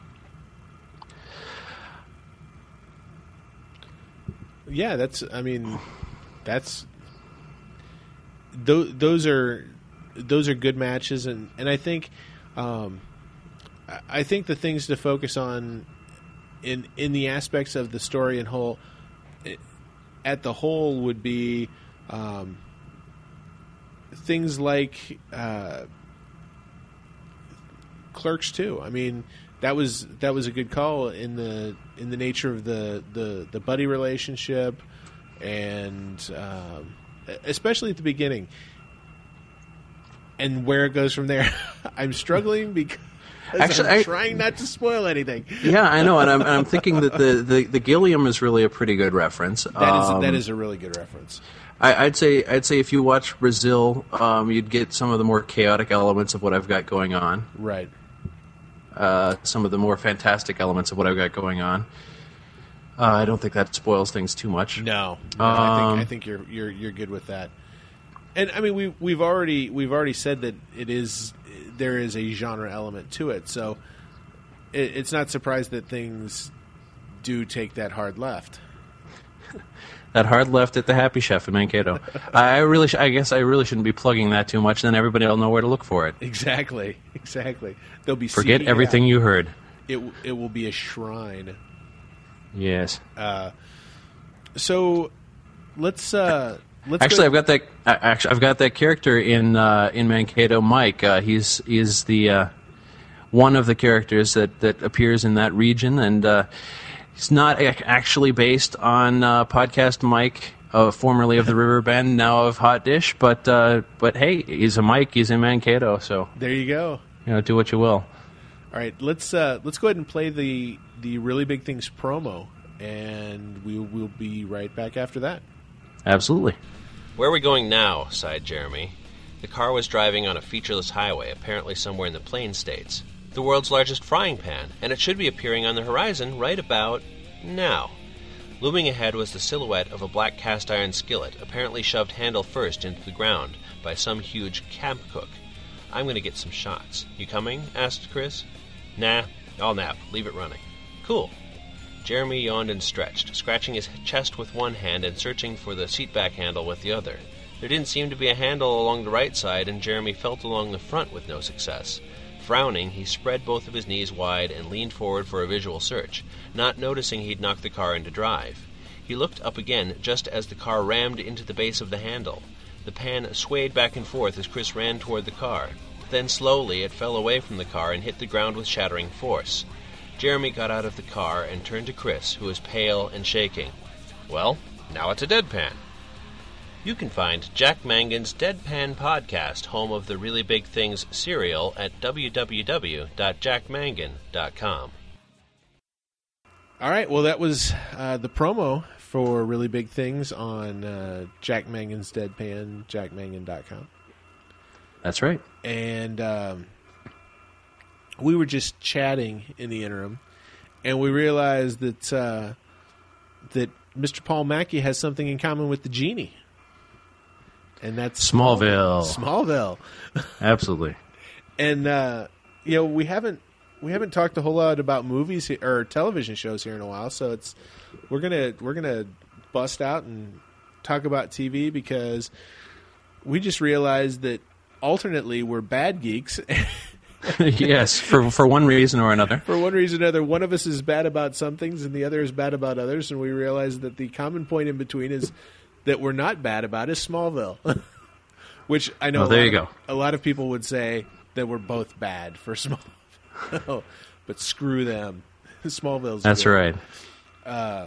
A: yeah. That's. I mean, that's. Those those are those are good matches, and, and I think, um, I- I think the things to focus on in in the aspects of the story and whole, eh, at the whole would be um, things like uh, Clerks two. I mean, that was that was a good call in the in the nature of the the, the buddy relationship, and um, especially at the beginning, and where it goes from there. I'm struggling because
B: Actually,
A: I'm
B: I-
A: trying not to spoil anything.
B: Yeah, I know, and I'm, and I'm thinking that the, the, the Gilliam is really a pretty good reference.
A: That is
B: Um,
A: that is a really good reference.
B: I, I'd say I'd say if you watch Brazil, um, you'd get some of the more chaotic elements of what I've got going on.
A: Right.
B: Uh, some of the more fantastic elements of what I've got going on. Uh, I don't think that spoils things too much.
A: No, no, I
B: Um,
A: think I think you're you're you're good with that. And I mean, we we've already we've already said that it is there is a genre element to it, so it, it's not surprised that things do take that hard left.
B: That hard left at the Happy Chef in Mankato. I I really, sh- I guess, I really shouldn't be plugging that too much. Then everybody will know where to look for it.
A: Exactly, exactly. They'll be
B: Forget
A: seeking it
B: everything
A: out.
B: you heard.
A: It it will be a shrine.
B: Yes.
A: So let's uh, let's
B: Actually,
A: go-
B: I've got that. uh, Actually, I've got that character in uh, in Mankato. Mike. Uh, he's he's the uh, one of the characters that, that appears in that region, and uh, he's not ac- actually based on uh, podcast Mike, uh, formerly of the River Bend, now of Hot Dish. But uh, but hey, he's a Mike. He's in Mankato, so
A: There you go.
B: you know, do what you will.
A: All right, let's uh, let's go ahead and play the the Really Big Things promo, and we will be right back after that.
B: Absolutely.
E: Where are we going now? Sighed Jeremy. The car was driving on a featureless highway, apparently somewhere in the Plain States. The world's largest frying pan, and it should be appearing on the horizon right about now. Looming ahead was the silhouette of a black cast-iron skillet, apparently shoved handle first into the ground by some huge camp cook. I'm going to get some shots. You coming? Asked Chris. Nah, I'll nap. Leave it running. Cool. Jeremy yawned and stretched, scratching his chest with one hand and searching for the seatback handle with the other. There didn't seem to be a handle along the right side, and Jeremy felt along the front with no success. Frowning, he spread both of his knees wide and leaned forward for a visual search, not noticing he'd knocked the car into drive. He looked up again just as the car rammed into the base of the handle. The pan swayed back and forth as Chris ran toward the car. Then slowly it fell away from the car and hit the ground with shattering force. Jeremy got out of the car and turned to Chris, who was pale and shaking. Well, now it's a deadpan. You can find Jack Mangan's Deadpan Podcast, home of the Really Big Things serial, at w w w dot jack mangan dot com.
A: All right, well, that was uh, the promo for Really Big Things on uh, Jack Mangan's Deadpan, jack mangan dot com.
B: That's right.
A: And um, we were just chatting in the interim, and we realized that uh, that Mister Paul Mackey has something in common with the genie, and that's
B: Smallville.
A: Smallville.
B: Absolutely.
A: And uh, you know, we haven't we haven't talked a whole lot about movies he- or television shows here in a while, so it's we're gonna we're gonna bust out and talk about T V because we just realized that alternately we're bad geeks.
B: Yes, for for one reason or another.
A: For one reason or another, one of us is bad about some things and the other is bad about others, and we realize that the common point in between is that we're not bad about is Smallville. Which I know
B: Well,
A: a,
B: there
A: lot
B: you
A: of,
B: go.
A: a lot of people would say that we're both bad for Smallville. But screw them. Smallville's
B: That's
A: good.
B: right.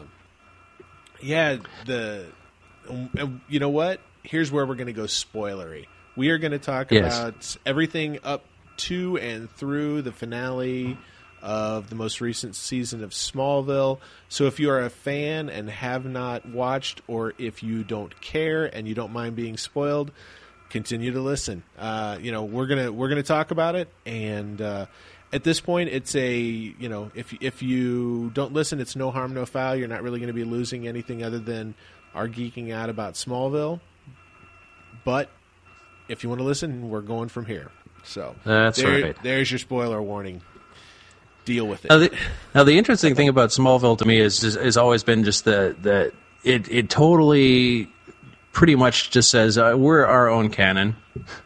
A: Yeah, the um, you know what? Here's where we're going to go spoilery. We are going to talk
B: Yes.
A: about everything up to and through the finale of the most recent season of Smallville. So if you are a fan and have not watched, or if you don't care and you don't mind being spoiled, continue to listen. Uh, you know, we're gonna we're gonna talk about it, and uh, at this point, it's a you know if if you don't listen, it's no harm, no foul. You're not really going to be losing anything other than our geeking out about Smallville. But if you want to listen, we're going from here. So
B: That's
A: there-
B: right.
A: There's your spoiler warning. Deal with it.
B: Now the, now, the interesting thing about Smallville to me is, is has always been just the the it it totally pretty much just says uh, we're our own canon.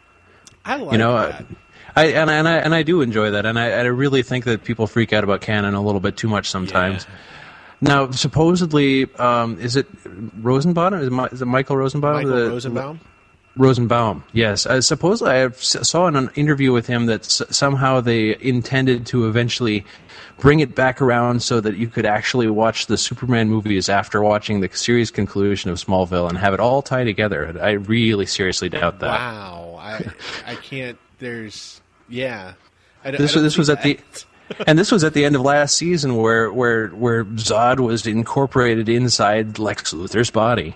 A: I like
B: You know,
A: that.
B: uh, I and, and I and I do enjoy that, and I, I really think that people freak out about canon a little bit too much sometimes.
A: Yeah.
B: Now, supposedly, um, is it Rosenbaum? Is it, Mi- is it Michael Rosenbaum?
A: Michael
B: The-
A: Rosenbaum.
B: Rosenbaum, yes. I suppose I s- saw in an interview with him that s- somehow they intended to eventually bring it back around so that you could actually watch the Superman movies after watching the series conclusion of Smallville and have it all tie together. I really seriously doubt that.
A: Wow, I I can't. There's yeah. I,
B: This,
A: I don't
B: this was
A: see
B: at the,
A: that.
B: and this was at the end of last season where where where Zod was incorporated inside Lex Luthor's body.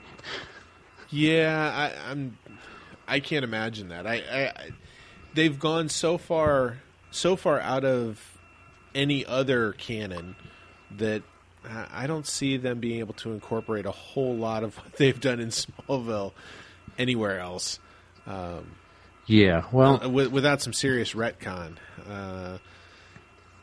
A: Yeah, I, I'm. I can't imagine that. I, I, I they've gone so far, so far out of any other canon that I I don't see them being able to incorporate a whole lot of what they've done in Smallville anywhere else. Um,
B: Yeah, well,
A: uh, with, without some serious retcon. Uh,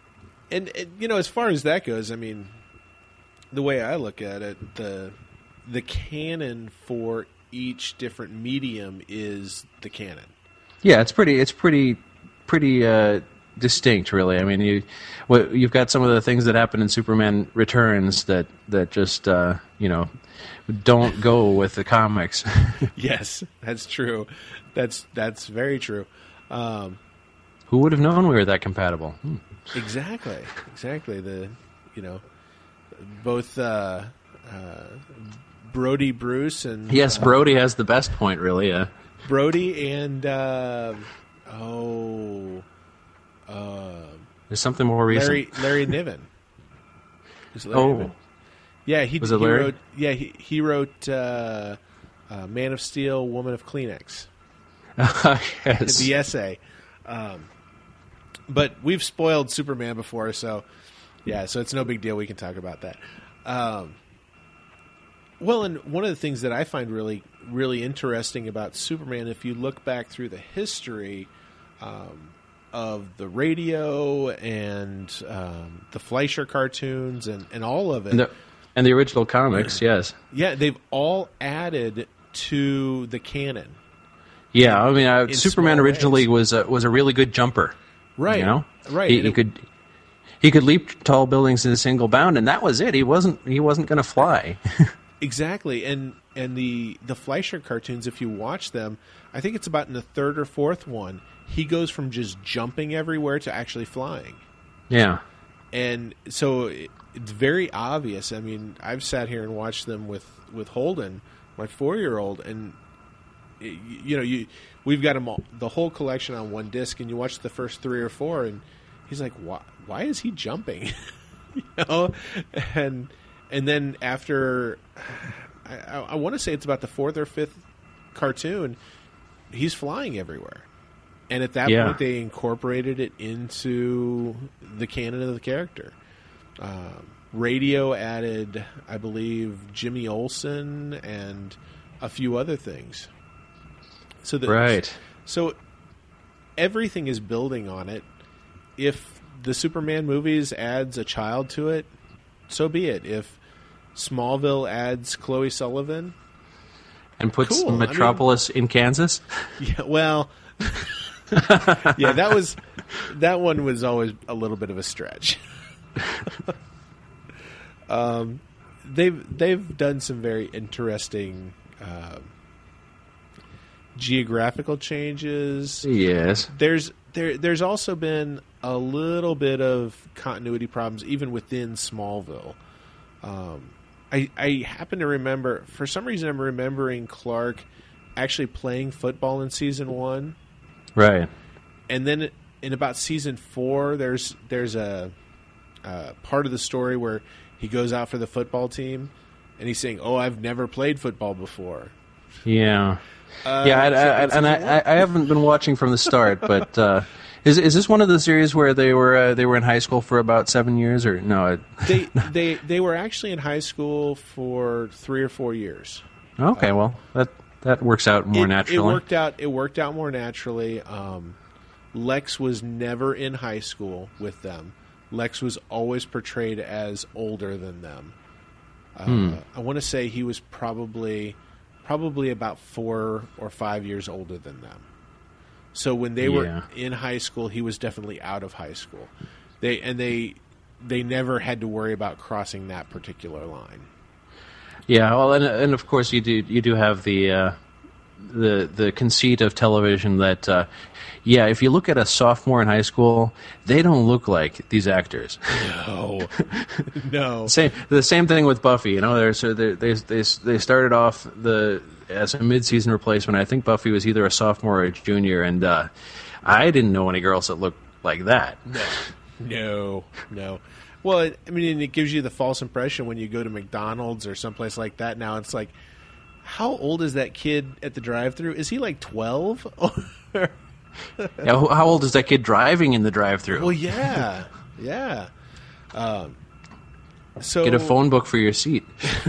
A: and, and you know, as far as that goes, I mean, the way I look at it, the the canon for each different medium is the canon.
B: Yeah, it's pretty. It's pretty, pretty uh, distinct, really. I mean, you, well, you've got some of the things that happen in Superman Returns that that just uh, you know don't go with the comics.
A: Yes, that's true. That's that's very true. Um,
B: Who would have known we were that compatible? Hmm.
A: exactly, exactly. The you know both uh, uh, Brody Bruce and
B: Yes,
A: uh,
B: Brody has the best point, really. Yeah.
A: Brody and uh, oh. Uh,
B: There's something more recent.
A: Larry Larry Niven. Was it Larry
B: Oh.
A: Niven? Yeah, he,
B: Was it
A: he
B: Larry?
A: wrote. Yeah, he he wrote uh, uh, Man of Steel, Woman of Kleenex,
B: Yes.
A: the essay. Um, but we've spoiled Superman before, so yeah, so it's no big deal. We can talk about that. Um, well, and one of the things that I find really really interesting about Superman, if you look back through the history. Um, of the radio and um, the Fleischer cartoons and, and all of it.
B: And the, and the original comics, yes.
A: Yeah, they've all added to the canon.
B: Yeah, I mean, uh,
A: in
B: Superman
A: small
B: originally
A: ways.
B: was a, was a really good jumper.
A: Right.
B: You know,
A: Right.
B: He,
A: And
B: he
A: it-
B: could he could leap tall buildings in a single bound, and that was it. He wasn't he wasn't going to fly.
A: Exactly. And and the, the Fleischer cartoons, if you watch them, I think it's about in the third or fourth one, he goes from just jumping everywhere to actually flying.
B: Yeah.
A: And so it, it's very obvious. I mean, I've sat here and watched them with, with Holden, my four-year-old, and it, you know, you we've got them all, the whole collection on one disc, and you watch the first three or four, and he's like, "Why? Why is he jumping?" you know, and and then after, I, I, I want to say it's about the fourth or fifth cartoon, he's flying everywhere. And at that
B: Yeah.
A: point, they incorporated it into the canon of the character. Um, radio added, I believe, Jimmy Olsen and a few other things. So the,
B: Right.
A: So everything is building on it. If the Superman movies adds a child to it, so be it. If Smallville adds Chloe Sullivan,
B: And puts
A: Cool, I mean-
B: Metropolis in Kansas.
A: yeah, well. yeah, that was that one was always a little bit of a stretch. um, they've they've done some very interesting um geographical changes.
B: Yes.
A: There's there there's also been a little bit of continuity problems even within Smallville. Um, I I happen to remember, for some reason I'm remembering Clark actually playing football in season one.
B: Right.
A: And then in about season four, there's there's a, a part of the story where he goes out for the football team, and he's saying, "Oh, I've never played football before."
B: Yeah.
A: Uh,
B: yeah, I,
A: so
B: I,
A: it's
B: and
A: season
B: I, I haven't been watching from the start, but uh, is is this one of the series where they were uh, they were in high school for about seven years, or no? It,
A: they they they were actually in high school for three or four years.
B: okay, well that that works out more
A: it,
B: naturally.
A: It worked out. It worked out more naturally. Um, Lex was never in high school with them. Lex was always portrayed as older than them. Uh,
B: Hmm.
A: I want to say he was probably probably about four or five years older than them. So when they
B: Yeah.
A: were in high school, he was definitely out of high school. They and they they never had to worry about crossing that particular line.
B: Yeah, well, and and of course you do you do have the uh, the the conceit of television that uh, yeah, if you look at a sophomore in high school, they don't look like these actors.
A: No, no.
B: Same the same thing with Buffy. You know, they're, so they they they they started off the as a mid-season replacement. I think Buffy was either a sophomore or a junior, and uh, I didn't know any girls that looked like that.
A: No, no, no. Well, it, I mean, and it gives you the false impression when you go to McDonald's or someplace like that. Now it's like, how old is that kid at the drive-thru? Is he like twelve?
B: Yeah, who- how old is that kid driving in the drive-thru?
A: Well, yeah, yeah. Um, so
B: Get a phone book for your seat.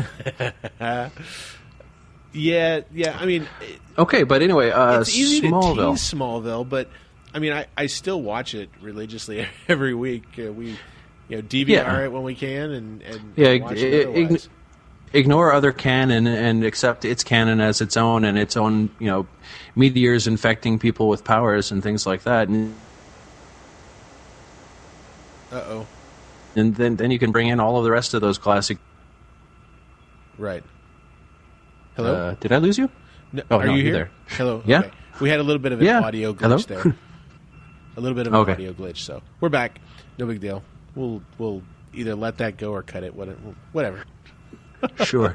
A: Yeah, yeah. I mean, it,
B: Okay, but anyway, uh,
A: it's easy
B: Smallville.
A: to tease Smallville, but I mean, I, I still watch it religiously every week. Uh, we, you know, D V R
B: Yeah.
A: it when we can, and, and
B: Yeah,
A: watch
B: i-
A: it
B: i-
A: otherwise.
B: ignore other canon and accept its canon as its own and its own, you know, meteors infecting people with powers and things like that. And,
A: Uh-oh.
B: and then then you can bring in all of the rest of those classic.
A: Right. Hello?
B: Uh, did I lose you?
A: No,
B: oh,
A: are
B: no,
A: you
B: you're
A: here?
B: there.
A: Hello?
B: Yeah.
A: Okay. We had a little bit of an
B: Yeah.
A: audio glitch
B: Hello?
A: there. A little bit of an
B: Okay.
A: audio glitch, so we're back. No big deal. We'll we'll either let that go or cut it, what- whatever.
B: Sure.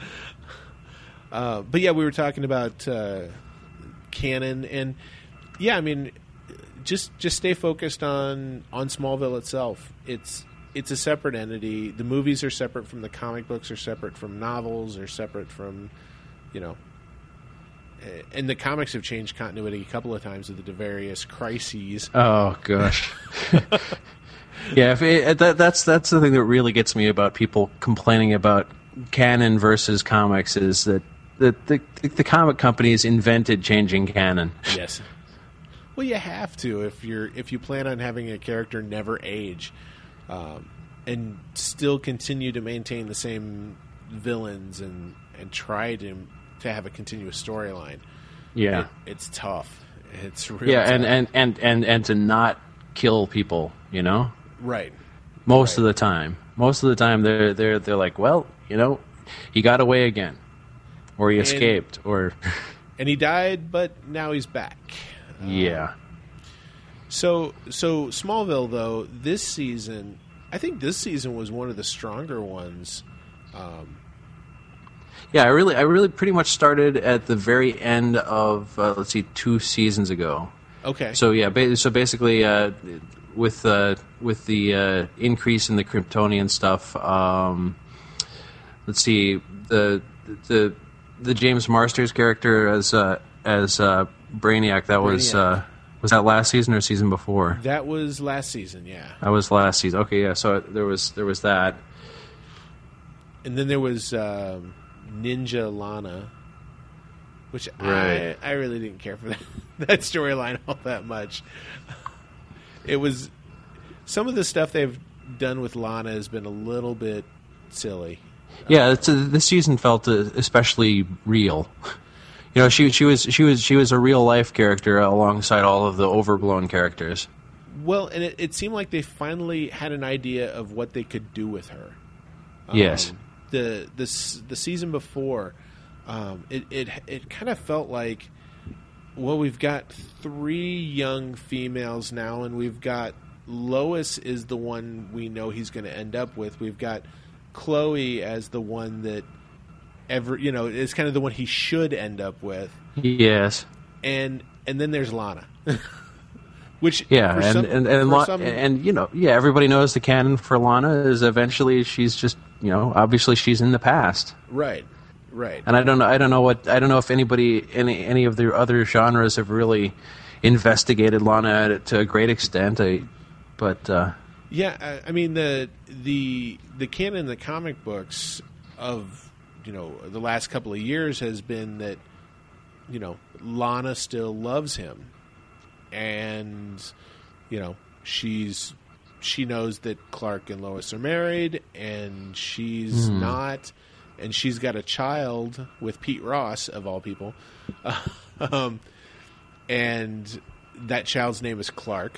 A: Uh, but yeah, we were talking about uh, canon, and yeah, I mean, just just stay focused on on Smallville itself. It's it's a separate entity. The movies are separate from the comic books, are separate from novels, are separate from, you know, uh, and the comics have changed continuity a couple of times with the various crises.
B: Oh gosh. Yeah, if it, that, that's that's the thing that really gets me about people complaining about canon versus comics is that the the, the comic companies invented changing canon.
A: Yes. Well, you have to if you're if you plan on having a character never age, um, and still continue to maintain the same villains and, and try to to have a continuous storyline.
B: Yeah,
A: It, it's tough. It's really
B: yeah, and,
A: tough.
B: and, and, and, and to not kill people, you know,
A: right.
B: most
A: Right.
B: of the time. Most of the time, they're they're they're like, well, you know, he got away again, or he
A: And-
B: escaped, or
A: And he died, but now he's back.
B: yeah.
A: So so Smallville though this season, I think this season was one of the stronger ones. Um,
B: Yeah, I really, I really pretty much started at the very end of uh, let's see, two seasons ago.
A: okay.
B: So yeah, ba- so basically, uh, with uh, with the uh, increase in the Kryptonian stuff, um, let's see, the the the James Marsters character as uh, as uh, Brainiac. That was
A: Brainiac.
B: uh, was that last season or season before?
A: That was last season, yeah.
B: That was last season. Okay, yeah. So there was there was that.
A: And then there was um, Ninja Lana, which
B: Right.
A: I I really didn't care for that, that storyline all that much. It was some of the stuff they've done with Lana has been a little bit silly.
B: Yeah, it's, uh, this season felt uh, especially real. You know, she she was she was she was a real life character alongside all of the overblown characters.
A: Well, and it, it seemed like they finally had an idea of what they could do with her. Um,
B: Yes.
A: The the s- the season before, um, it it it kind of felt like, well, we've got three young females now, and we've got Lois is the one we know he's going to end up with. We've got Chloe as the one that ever you know is kind of the one he should end up with,
B: Yes.
A: and and then there's Lana. Which
B: Yeah,
A: for
B: and
A: some-
B: and and,
A: for
B: Lo-
A: some-
B: and you know, yeah, everybody knows the canon for Lana is eventually she's just, you know, obviously she's in the past.
A: right, right.
B: And I don't know I don't know what I don't know if anybody any any of the other genres have really investigated Lana at it to a great extent. I, but uh,
A: Yeah, I, I mean the the the canon, the comic books of you know the last couple of years has been that you know Lana still loves him, and you know she's she knows that Clark and Lois are married, and she's not, and she's got a child with Pete Ross of all people, um, and that child's name is Clark.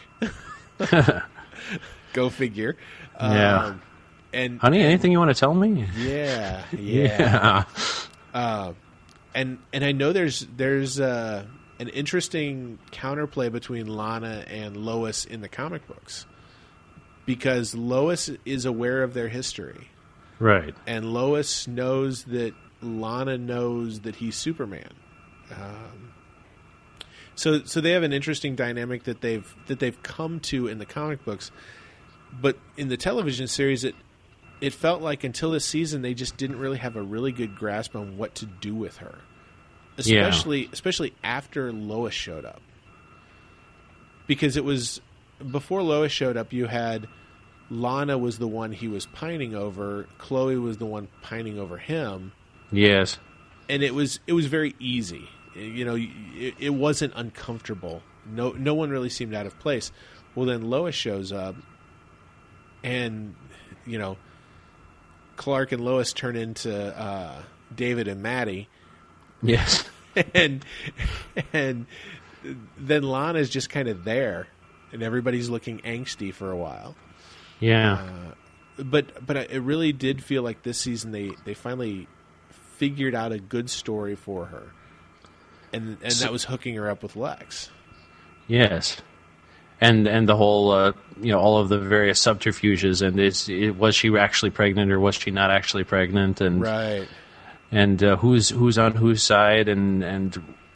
A: Go figure.
B: Yeah.
A: Um, and
B: honey, anything you want to tell me?
A: yeah, yeah. Uh, and and I know there's there's uh, an interesting counterplay between Lana and Lois in the comic books, because Lois is aware of their history,
B: Right.
A: and Lois knows that Lana knows that he's Superman. Um, so so they have an interesting dynamic that they've that they've come to in the comic books, but in the television series, it it felt like until this season they just didn't really have a really good grasp on what to do with her,
B: Yeah.
A: especially especially after Lois showed up, because it was before Lois showed up. You had Lana was the one he was pining over. Chloe was the one pining over him.
B: Yes.
A: And it was it was very easy. You know, it, it wasn't uncomfortable. No, no one really seemed out of place. Well, then Lois shows up, and you know, Clark and Lois turn into uh, David and Maddie,
B: Yes.
A: and and then Lana's just kind of there, and everybody's looking angsty for a while.
B: Yeah.
A: But but it really did feel like this season they, they finally figured out a good story for her, and and
B: So-
A: that was hooking her up with Lex.
B: Yes. And and the whole, uh, you know, all of the various subterfuges, and is it, was she actually pregnant or was she not actually pregnant, and
A: Right.
B: and uh, who's who's on whose side, and and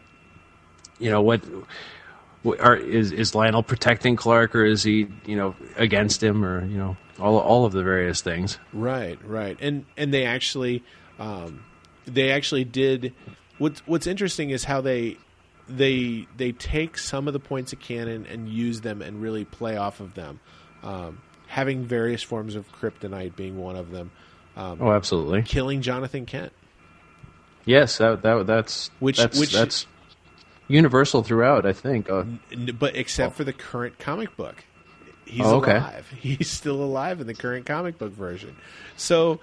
B: you know what, what are, is is Lionel protecting Clark, or is he, you know, against him, or you know, all all of the various things.
A: Right, right, and and they actually, um, they actually did. What's What's interesting is how they they they take some of the points of canon and use them and really play off of them. Um, having various forms of kryptonite being one of them. Um,
B: Oh, absolutely.
A: killing Jonathan Kent,
B: Yes, that that that's
A: Which-
B: that's,
A: which-
B: that's universal throughout, I think. Uh,
A: N- but except for the current comic book. He's
B: Oh, okay.
A: alive. He's still alive in the current comic book version. So,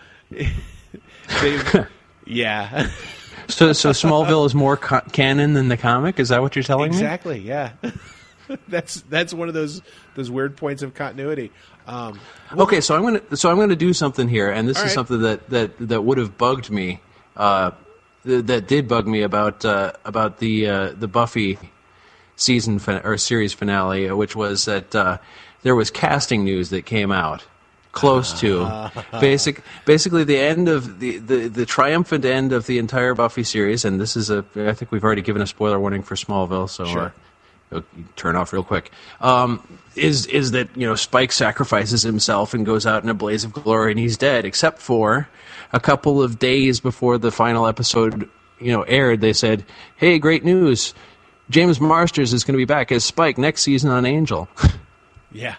A: they've, yeah,
B: so so Smallville is more co- canon than the comic. Is that what you're telling me?
A: exactly. Yeah, that's that's one of those those weird points of continuity. Um,
B: Okay, so I'm gonna so I'm gonna do something here, and this
A: All
B: is
A: right.
B: something that, that, that would have bugged me, uh, th- that did bug me about uh, about the uh, the Buffy season fin- or series finale, which was that uh, there was casting news that came out close to basic basically the end of the, the, the triumphant end of the entire Buffy series, and this is a I think we've already given a spoiler warning for Smallville, so.
A: Sure.
B: Uh, You'll turn off real quick. Um, is is that you know Spike sacrifices himself and goes out in a blaze of glory and he's dead, except for a couple of days before the final episode you know aired. They said, "Hey, great news! James Marsters is going to be back as Spike next season on Angel."
A: yeah,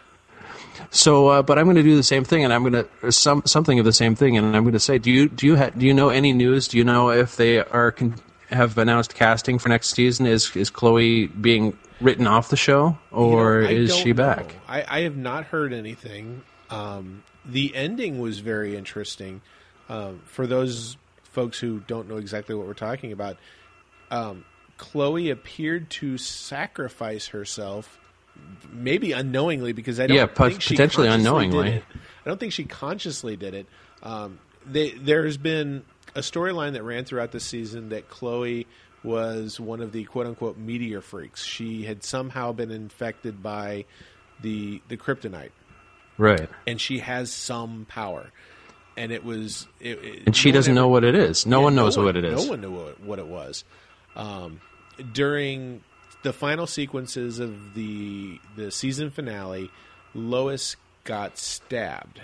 B: So, uh, but I'm going to do the same thing, and I'm going to some something of the same thing, and I'm going to say, do you do you ha- do you know any news? Do you know if they are con- have announced casting for next season? Is is Chloe being written off the show, or
A: You know, I
B: is
A: don't
B: she back?
A: know. I, I have not heard anything. Um, the ending was very interesting. Um, for those folks who don't know exactly what we're talking about, um, Chloe appeared to sacrifice herself, maybe unknowingly, because I don't
B: Yeah, pot-
A: think she
B: potentially
A: consciously
B: unknowingly.
A: did it. I don't think she consciously did it. Um, they, there's been a storyline that ran throughout the season that Chloe was one of the quote-unquote meteor freaks. She had somehow been infected by the the kryptonite,
B: Right,
A: and she has some power. And it was, it, it-
B: and she
A: no one
B: doesn't
A: ever-
B: know what it is. No
A: yeah,
B: one knows
A: no
B: what it is.
A: No one knew what, what it was. Um, during the final sequences of the the season finale, Lois got stabbed,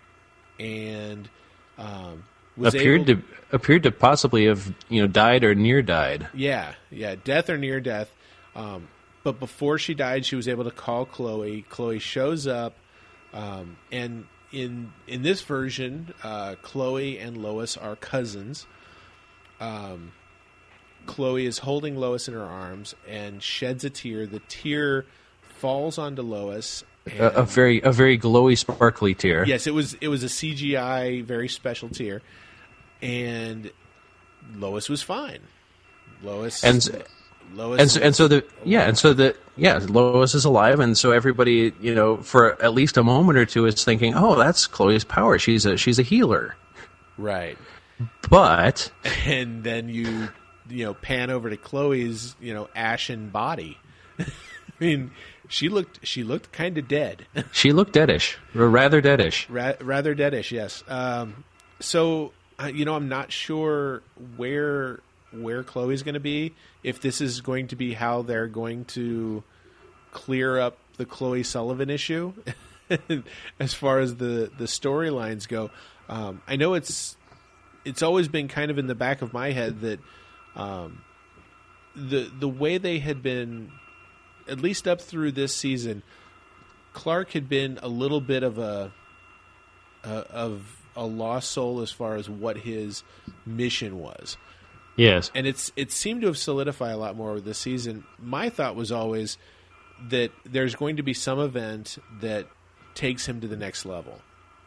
A: and um, was
B: appeared
A: able,
B: to appeared to possibly have you know died or near died.
A: yeah, yeah, death or near death. Um, but before she died, she was able to call Chloe. Chloe shows up, um, and in in this version, uh, Chloe and Lois are cousins. Um, Chloe is holding Lois in her arms and sheds a tear. The tear falls onto Lois. And,
B: A, a very a very glowy, sparkly tear.
A: yes, it was it was a C G I, very special tear, and Lois was fine. Lois
B: And
A: Lois
B: and so, and so the yeah and so the yeah Lois is alive, and so everybody you know for at least a moment or two is thinking, oh, that's Chloe's power. She's a she's a healer.
A: right,
B: But
A: and then you you know pan over to Chloe's you know ashen body. I mean, she looked she looked kind of dead.
B: she looked deadish, or rather deadish.
A: Ra- rather deadish, yes. Um, so, uh, you know, I'm not sure where where Chloe's going to be. If this is going to be how they're going to clear up the Chloe Sullivan issue, as far as the the storylines go. Um, I know it's it's always been kind of in the back of my head that um, the the way they had been, at least up through this season, Clark had been a little bit of a uh, of a lost soul as far as what his mission was,
B: Yes.
A: and it's it seemed to have solidified a lot more this season. My thought was always that there's going to be some event that takes him to the next level,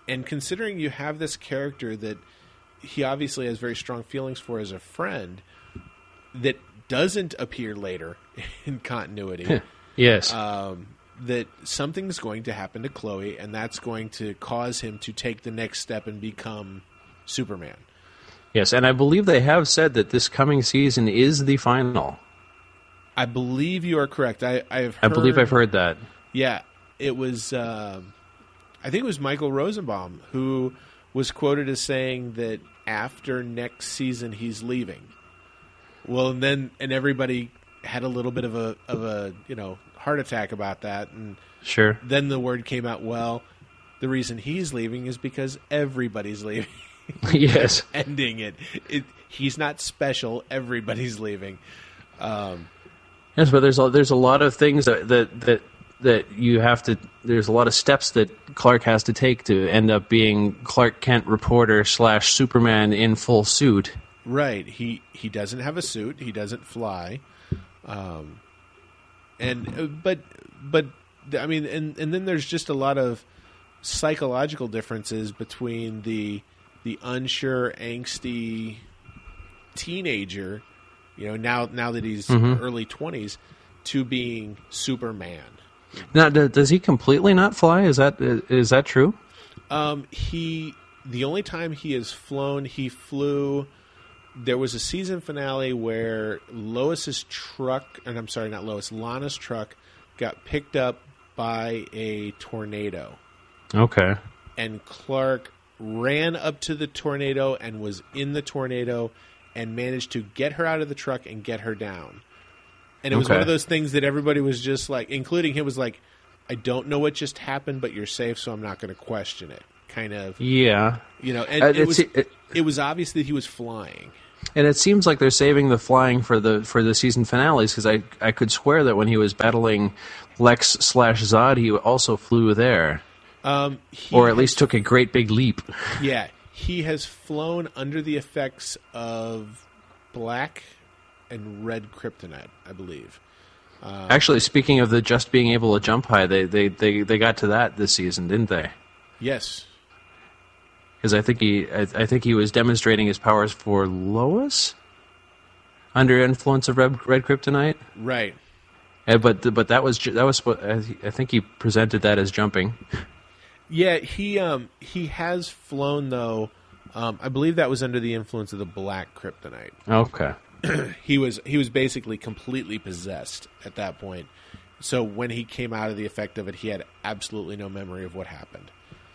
A: and considering you have this character that he obviously has very strong feelings for as a friend that doesn't appear later in continuity,
B: Yes.
A: um, that something's going to happen to Chloe, and that's going to cause him to take the next step and become Superman.
B: Yes, and I believe they have said that this coming season is the final.
A: I believe you are correct. I, I've
B: I
A: heard,
B: believe I've heard that.
A: Yeah, it was. um I think it was Michael Rosenbaum who was quoted as saying that after next season he's leaving. Well, and then and everybody had a little bit of a of a you know heart attack about that, and
B: Sure.
A: then the word came out. Well, the reason he's leaving is because everybody's leaving,
B: Yes.
A: ending it. it. He's not special. Everybody's leaving. Um,
B: Yes, but there's a, there's a lot of things that, that that that you have to. There's a lot of steps that Clark has to take to end up being Clark Kent reporter slash Superman in full suit.
A: Right. He he doesn't have a suit. He doesn't fly. Um, and uh, but but I mean, and and then there's just a lot of psychological differences between the the unsure, angsty teenager, you know, now now that he's early twenties, to being Superman.
B: Now, d- does he completely not fly? Is that is that true?
A: Um, he the only time he has flown, he flew. There was a season finale where Lois's truck, and I'm sorry, not Lois, Lana's truck, got picked up by a tornado,
B: Okay.
A: and Clark ran up to the tornado and was in the tornado and managed to get her out of the truck and get her down. And it was
B: Okay.
A: one of those things that everybody was just like, including him, was like, I don't know what just happened, but you're safe, so I'm not going to question it. Kind of,
B: Yeah.
A: you know, and
B: Uh,
A: it
B: it's-
A: was
B: it-
A: it was obvious that he was flying.
B: And it seems like they're saving the flying for the for the season finales, because I I could swear that when he was battling Lex slash Zod, he also flew there,
A: Um, he
B: or at
A: has-
B: least took a great big leap.
A: yeah, he has flown under the effects of black and red kryptonite, I believe.
B: Actually, speaking of the just being able to jump high, they they, they, they got to that this season, didn't they?
A: Yes.
B: Because I think he I, I think he was demonstrating his powers for Lois under influence of red, red kryptonite.
A: Right.
B: Uh, but but that was ju- that was what- I I think he presented that as jumping.
A: Yeah, he um he has flown though. Um, I believe that was under the influence of the black kryptonite.
B: Okay.
A: He was he was basically completely possessed at that point. So when he came out of the effect of it, he had absolutely no memory of what happened.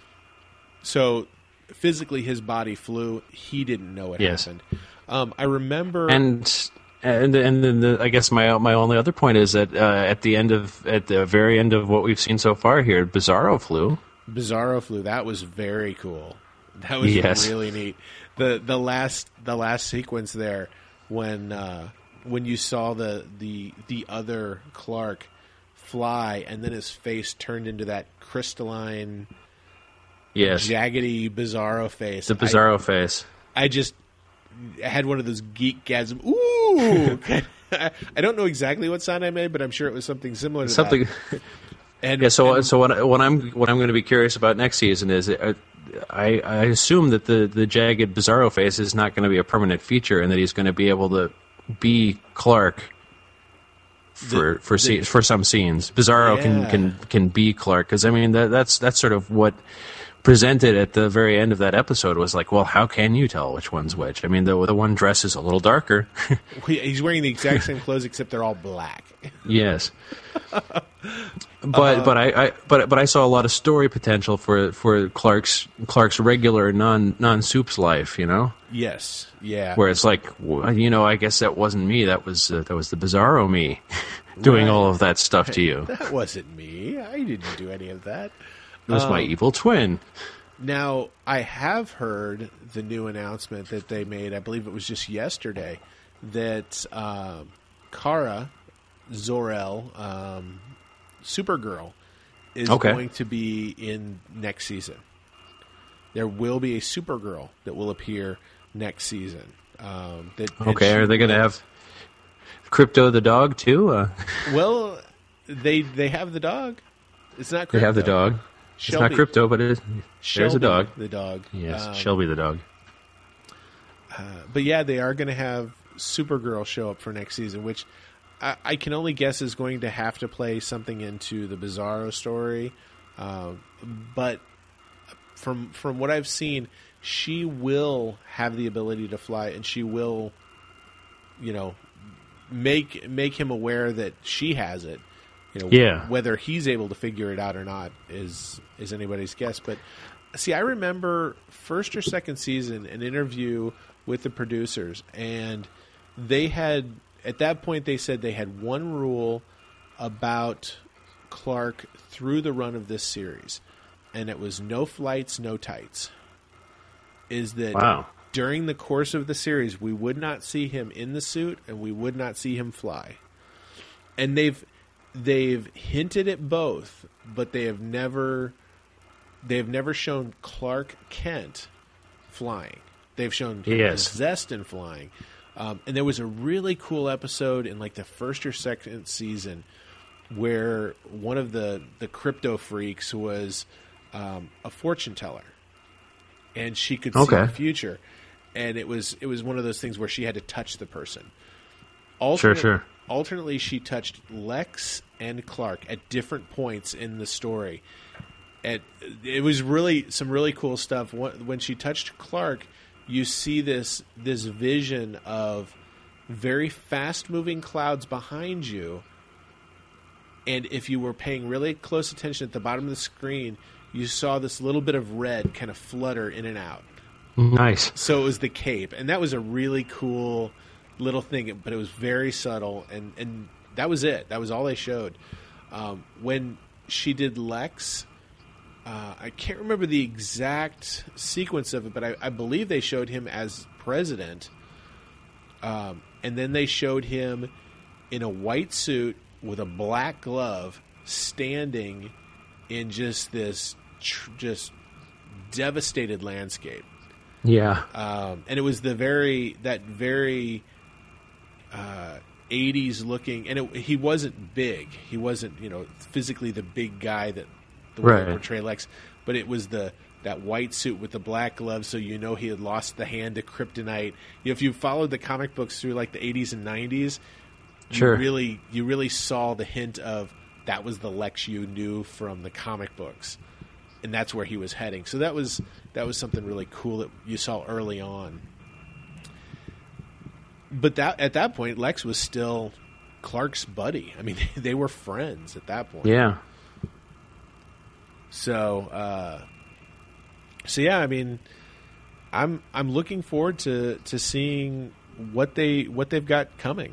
A: So physically, his body flew. He didn't know what
B: Yes.
A: happened. Um, I remember.
B: And and and then the, I guess my my only other point is that uh, at the end of at the very end of what we've seen so far here, Bizarro flew.
A: Bizarro flew. That was very cool. That was
B: Yes.
A: really neat. The the last the last sequence there when uh, when you saw the, the the other Clark fly and then his face turned into that crystalline,
B: Yes,
A: jaggedy Bizarro face.
B: the Bizarro face.
A: I, I just had one of those geekgasm. Ooh! I don't know exactly what sound I made, but I'm sure it was something similar to
B: Something.
A: that. And
B: Yeah. So
A: and-
B: so what, I- what I'm what I'm going to be curious about next season is uh, I I assume that the the jagged Bizarro face is not going to be a permanent feature, and that he's going to be able to be Clark for
A: The-
B: for
A: the-
B: sce- for some scenes. Bizarro
A: Yeah.
B: can can can be Clark, because I mean that, that's that's sort of what presented at the very end of that episode was like, well, how can you tell which one's which? I mean, the the one dress is a little darker.
A: he's wearing the exact same clothes except they're all black.
B: Yes, but but I, I but but I saw a lot of story potential for for Clark's Clark's regular non non Soup's life, you know,
A: Yes. Yeah.
B: where it's like, well, you know, I guess that wasn't me. That was uh, that was the Bizarro me doing
A: Right.
B: all of that stuff to you.
A: That wasn't me. I didn't do any of that.
B: It was my evil twin.
A: Now, I have heard the new announcement that they made, I believe it was just yesterday, that um, Kara Zor-El, um, Supergirl, is
B: Okay.
A: going to be in next season. There will be a Supergirl that will appear next season. Um, that, and
B: Okay,
A: she
B: are they going to
A: will-
B: have Crypto the dog too? Uh,
A: Well, they they have the dog. It's not
B: they have the
A: Crypto.
B: dog. It's not crypto, but it is. There's a dog.
A: The dog.
B: Yes,
A: Um,
B: Shelby the dog.
A: But yeah, they are going to have Supergirl show up for next season, which I, I can only guess is going to have to play something into the Bizarro story. Um, but from from what I've seen, she will have the ability to fly, and she will, you know, make make him aware that she has it. You know,
B: Yeah.
A: whether he's able to figure it out or not is is anybody's guess. But see, I remember first or second season an interview with the producers, and they had at that point they said they had one rule about Clark through the run of this series, and it was no flights, no tights. Is that
B: Wow.
A: during the course of the series we would not see him in the suit and we would not see him fly. And they've they've hinted at both, but they have never they have never shown Clark Kent flying. They've shown him
B: Yes.
A: possessed and flying. Um, and there was a really cool episode in like the first or second season where one of the, the crypto freaks was um, a fortune teller, and she could see
B: Okay.
A: the future. And it was it was one of those things where she had to touch the person.
B: Sure,
A: Alternate-
B: sure.
A: Alternately, she touched Lex and Clark at different points in the story. And it was really some really cool stuff. When when she touched Clark, you see this this vision of very fast-moving clouds behind you. And if you were paying really close attention at the bottom of the screen, you saw this little bit of red kind of flutter in and out.
B: Nice.
A: So it was the cape, and that was a really cool little thing, but it was very subtle, and, and that was it. That was all they showed. Um, when she did Lex, uh, I can't remember the exact sequence of it, but I, I believe they showed him as president, um, and then they showed him in a white suit with a black glove standing in just this tr- just devastated landscape.
B: Yeah.
A: Um, and it was the very that very uh, eighties looking, and it, he wasn't big. He wasn't, you know, physically the big guy that the way
B: Right.
A: they portray Lex, but it was the that white suit with the black gloves, so you know he had lost the hand to kryptonite. You know, if you followed the comic books through like the eighties and nineties,
B: Sure.
A: you really you really saw the hint of that was the Lex you knew from the comic books. And that's where he was heading. So that was that was something really cool that you saw early on. But that at that point, Lex was still Clark's buddy. I mean, they were friends at that point.
B: Yeah.
A: So, uh, so yeah, I mean, I'm I'm looking forward to, to seeing what they what they've got coming.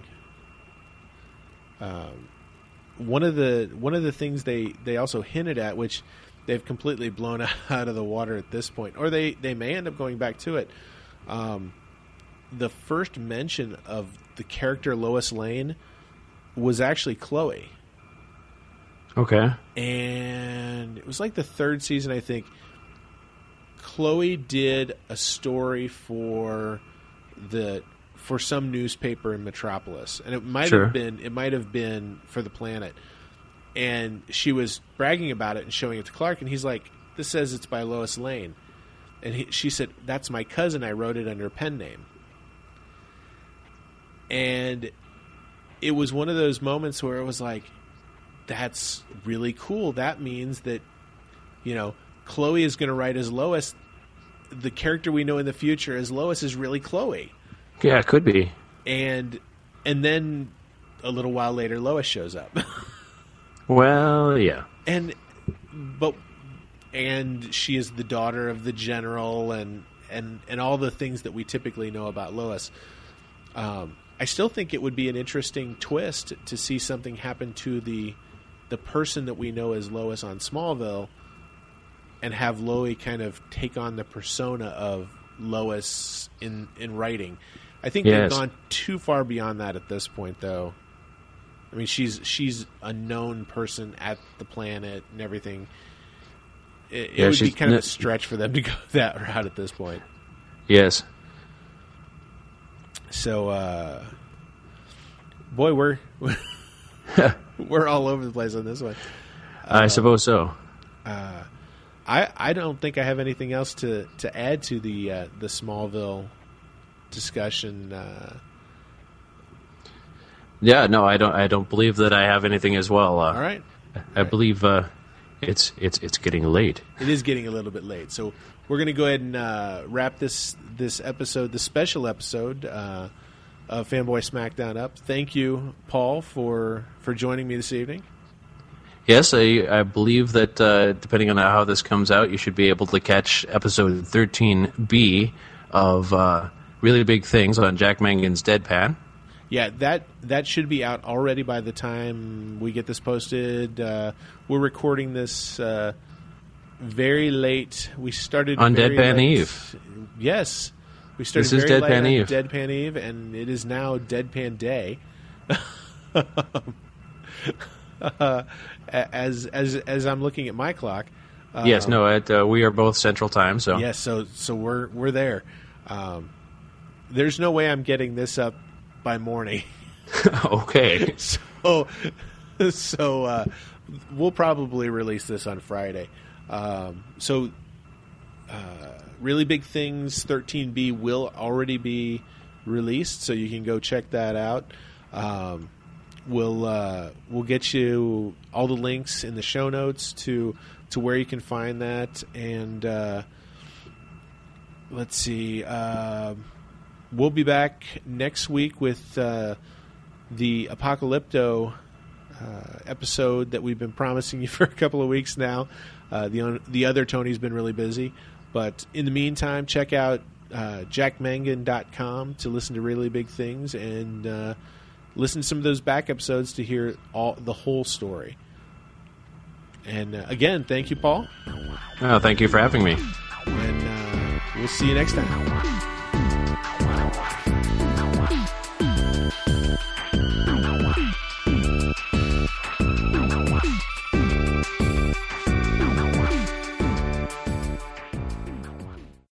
A: Um, one of the one of the things they, they also hinted at, which they've completely blown out of the water at this point, or they, they may end up going back to it. Um, the first mention of the character Lois Lane was actually Chloe.
B: Okay.
A: And it was like the third season, I think. Chloe did a story for the for some newspaper in Metropolis, and it might
B: Sure.
A: have been it might have been for the Planet. And she was bragging about it and showing it to Clark, and he's like, "This says it's by Lois Lane," and he, she said, "That's my cousin. I wrote it under a pen name." And it was one of those moments where it was like, that's really cool. That means that, you know, Chloe is going to write as Lois. The character we know in the future as Lois is really Chloe.
B: Yeah, it could be.
A: And and then a little while later, Lois shows up.
B: Well, yeah.
A: and but and she is the daughter of the general, and and and all the things that we typically know about Lois. Um, I still think it would be an interesting twist to see something happen to the the person that we know as Lois on Smallville, and have Lois kind of take on the persona of Lois in in writing. I think
B: Yes.
A: they've gone too far beyond that at this point, though. I mean, she's she's a known person at the Planet and everything. It, it
B: Yeah,
A: would be
B: she's
A: kind of
B: n-
A: a stretch for them to go that route at this point.
B: Yes.
A: So, uh, boy, we're we're all over the place on this one.
B: I suppose so.
A: I, I don't think I have anything else to, to add to the uh, the Smallville discussion. Uh,
B: Yeah, no, I don't. I don't believe that I have anything as well. Uh,
A: all right.
B: I believe uh, it's it's it's getting late.
A: It is getting a little bit late, so we're going to go ahead and uh, wrap this this episode, the special episode uh, of Fanboy Smackdown up. Thank you, Paul, for for joining me this evening.
B: Yes, I, I believe that uh, depending on how this comes out, you should be able to catch episode thirteen B of uh, Really Big Things on Jack Mangan's Deadpan.
A: Yeah, that that should be out already by the time we get this posted. Uh, we're recording this uh, very late. We started
B: On
A: very
B: Deadpan
A: late.
B: Eve.
A: Yes, we started.
B: This is
A: very
B: Deadpan
A: late
B: Eve.
A: on Deadpan Eve, and it is now Deadpan Day. uh, as as as I'm looking at my clock. Uh,
B: yes, no, at, uh, we are both Central Time, so
A: Yes, so so we're we're there. Um, there's no way I'm getting this up by morning.
B: okay.
A: So, so uh, we'll probably release this on Friday. Um, so, uh, Really Big Things thirteen B will already be released, so you can go check that out. Um, we'll uh, we'll get you all the links in the show notes to to where you can find that, and uh, let's see. Uh, we'll be back next week with uh, the Apocalypto uh, episode that we've been promising you for a couple of weeks now. Uh, the on- the other Tony's been really busy, but in the meantime, check out uh, jack mangan dot com to listen to Really Big Things, and uh, listen to some of those back episodes to hear all the whole story. And uh, again, thank you, Paul,
B: Oh, thank you for having me.
A: and uh, we'll see you next time.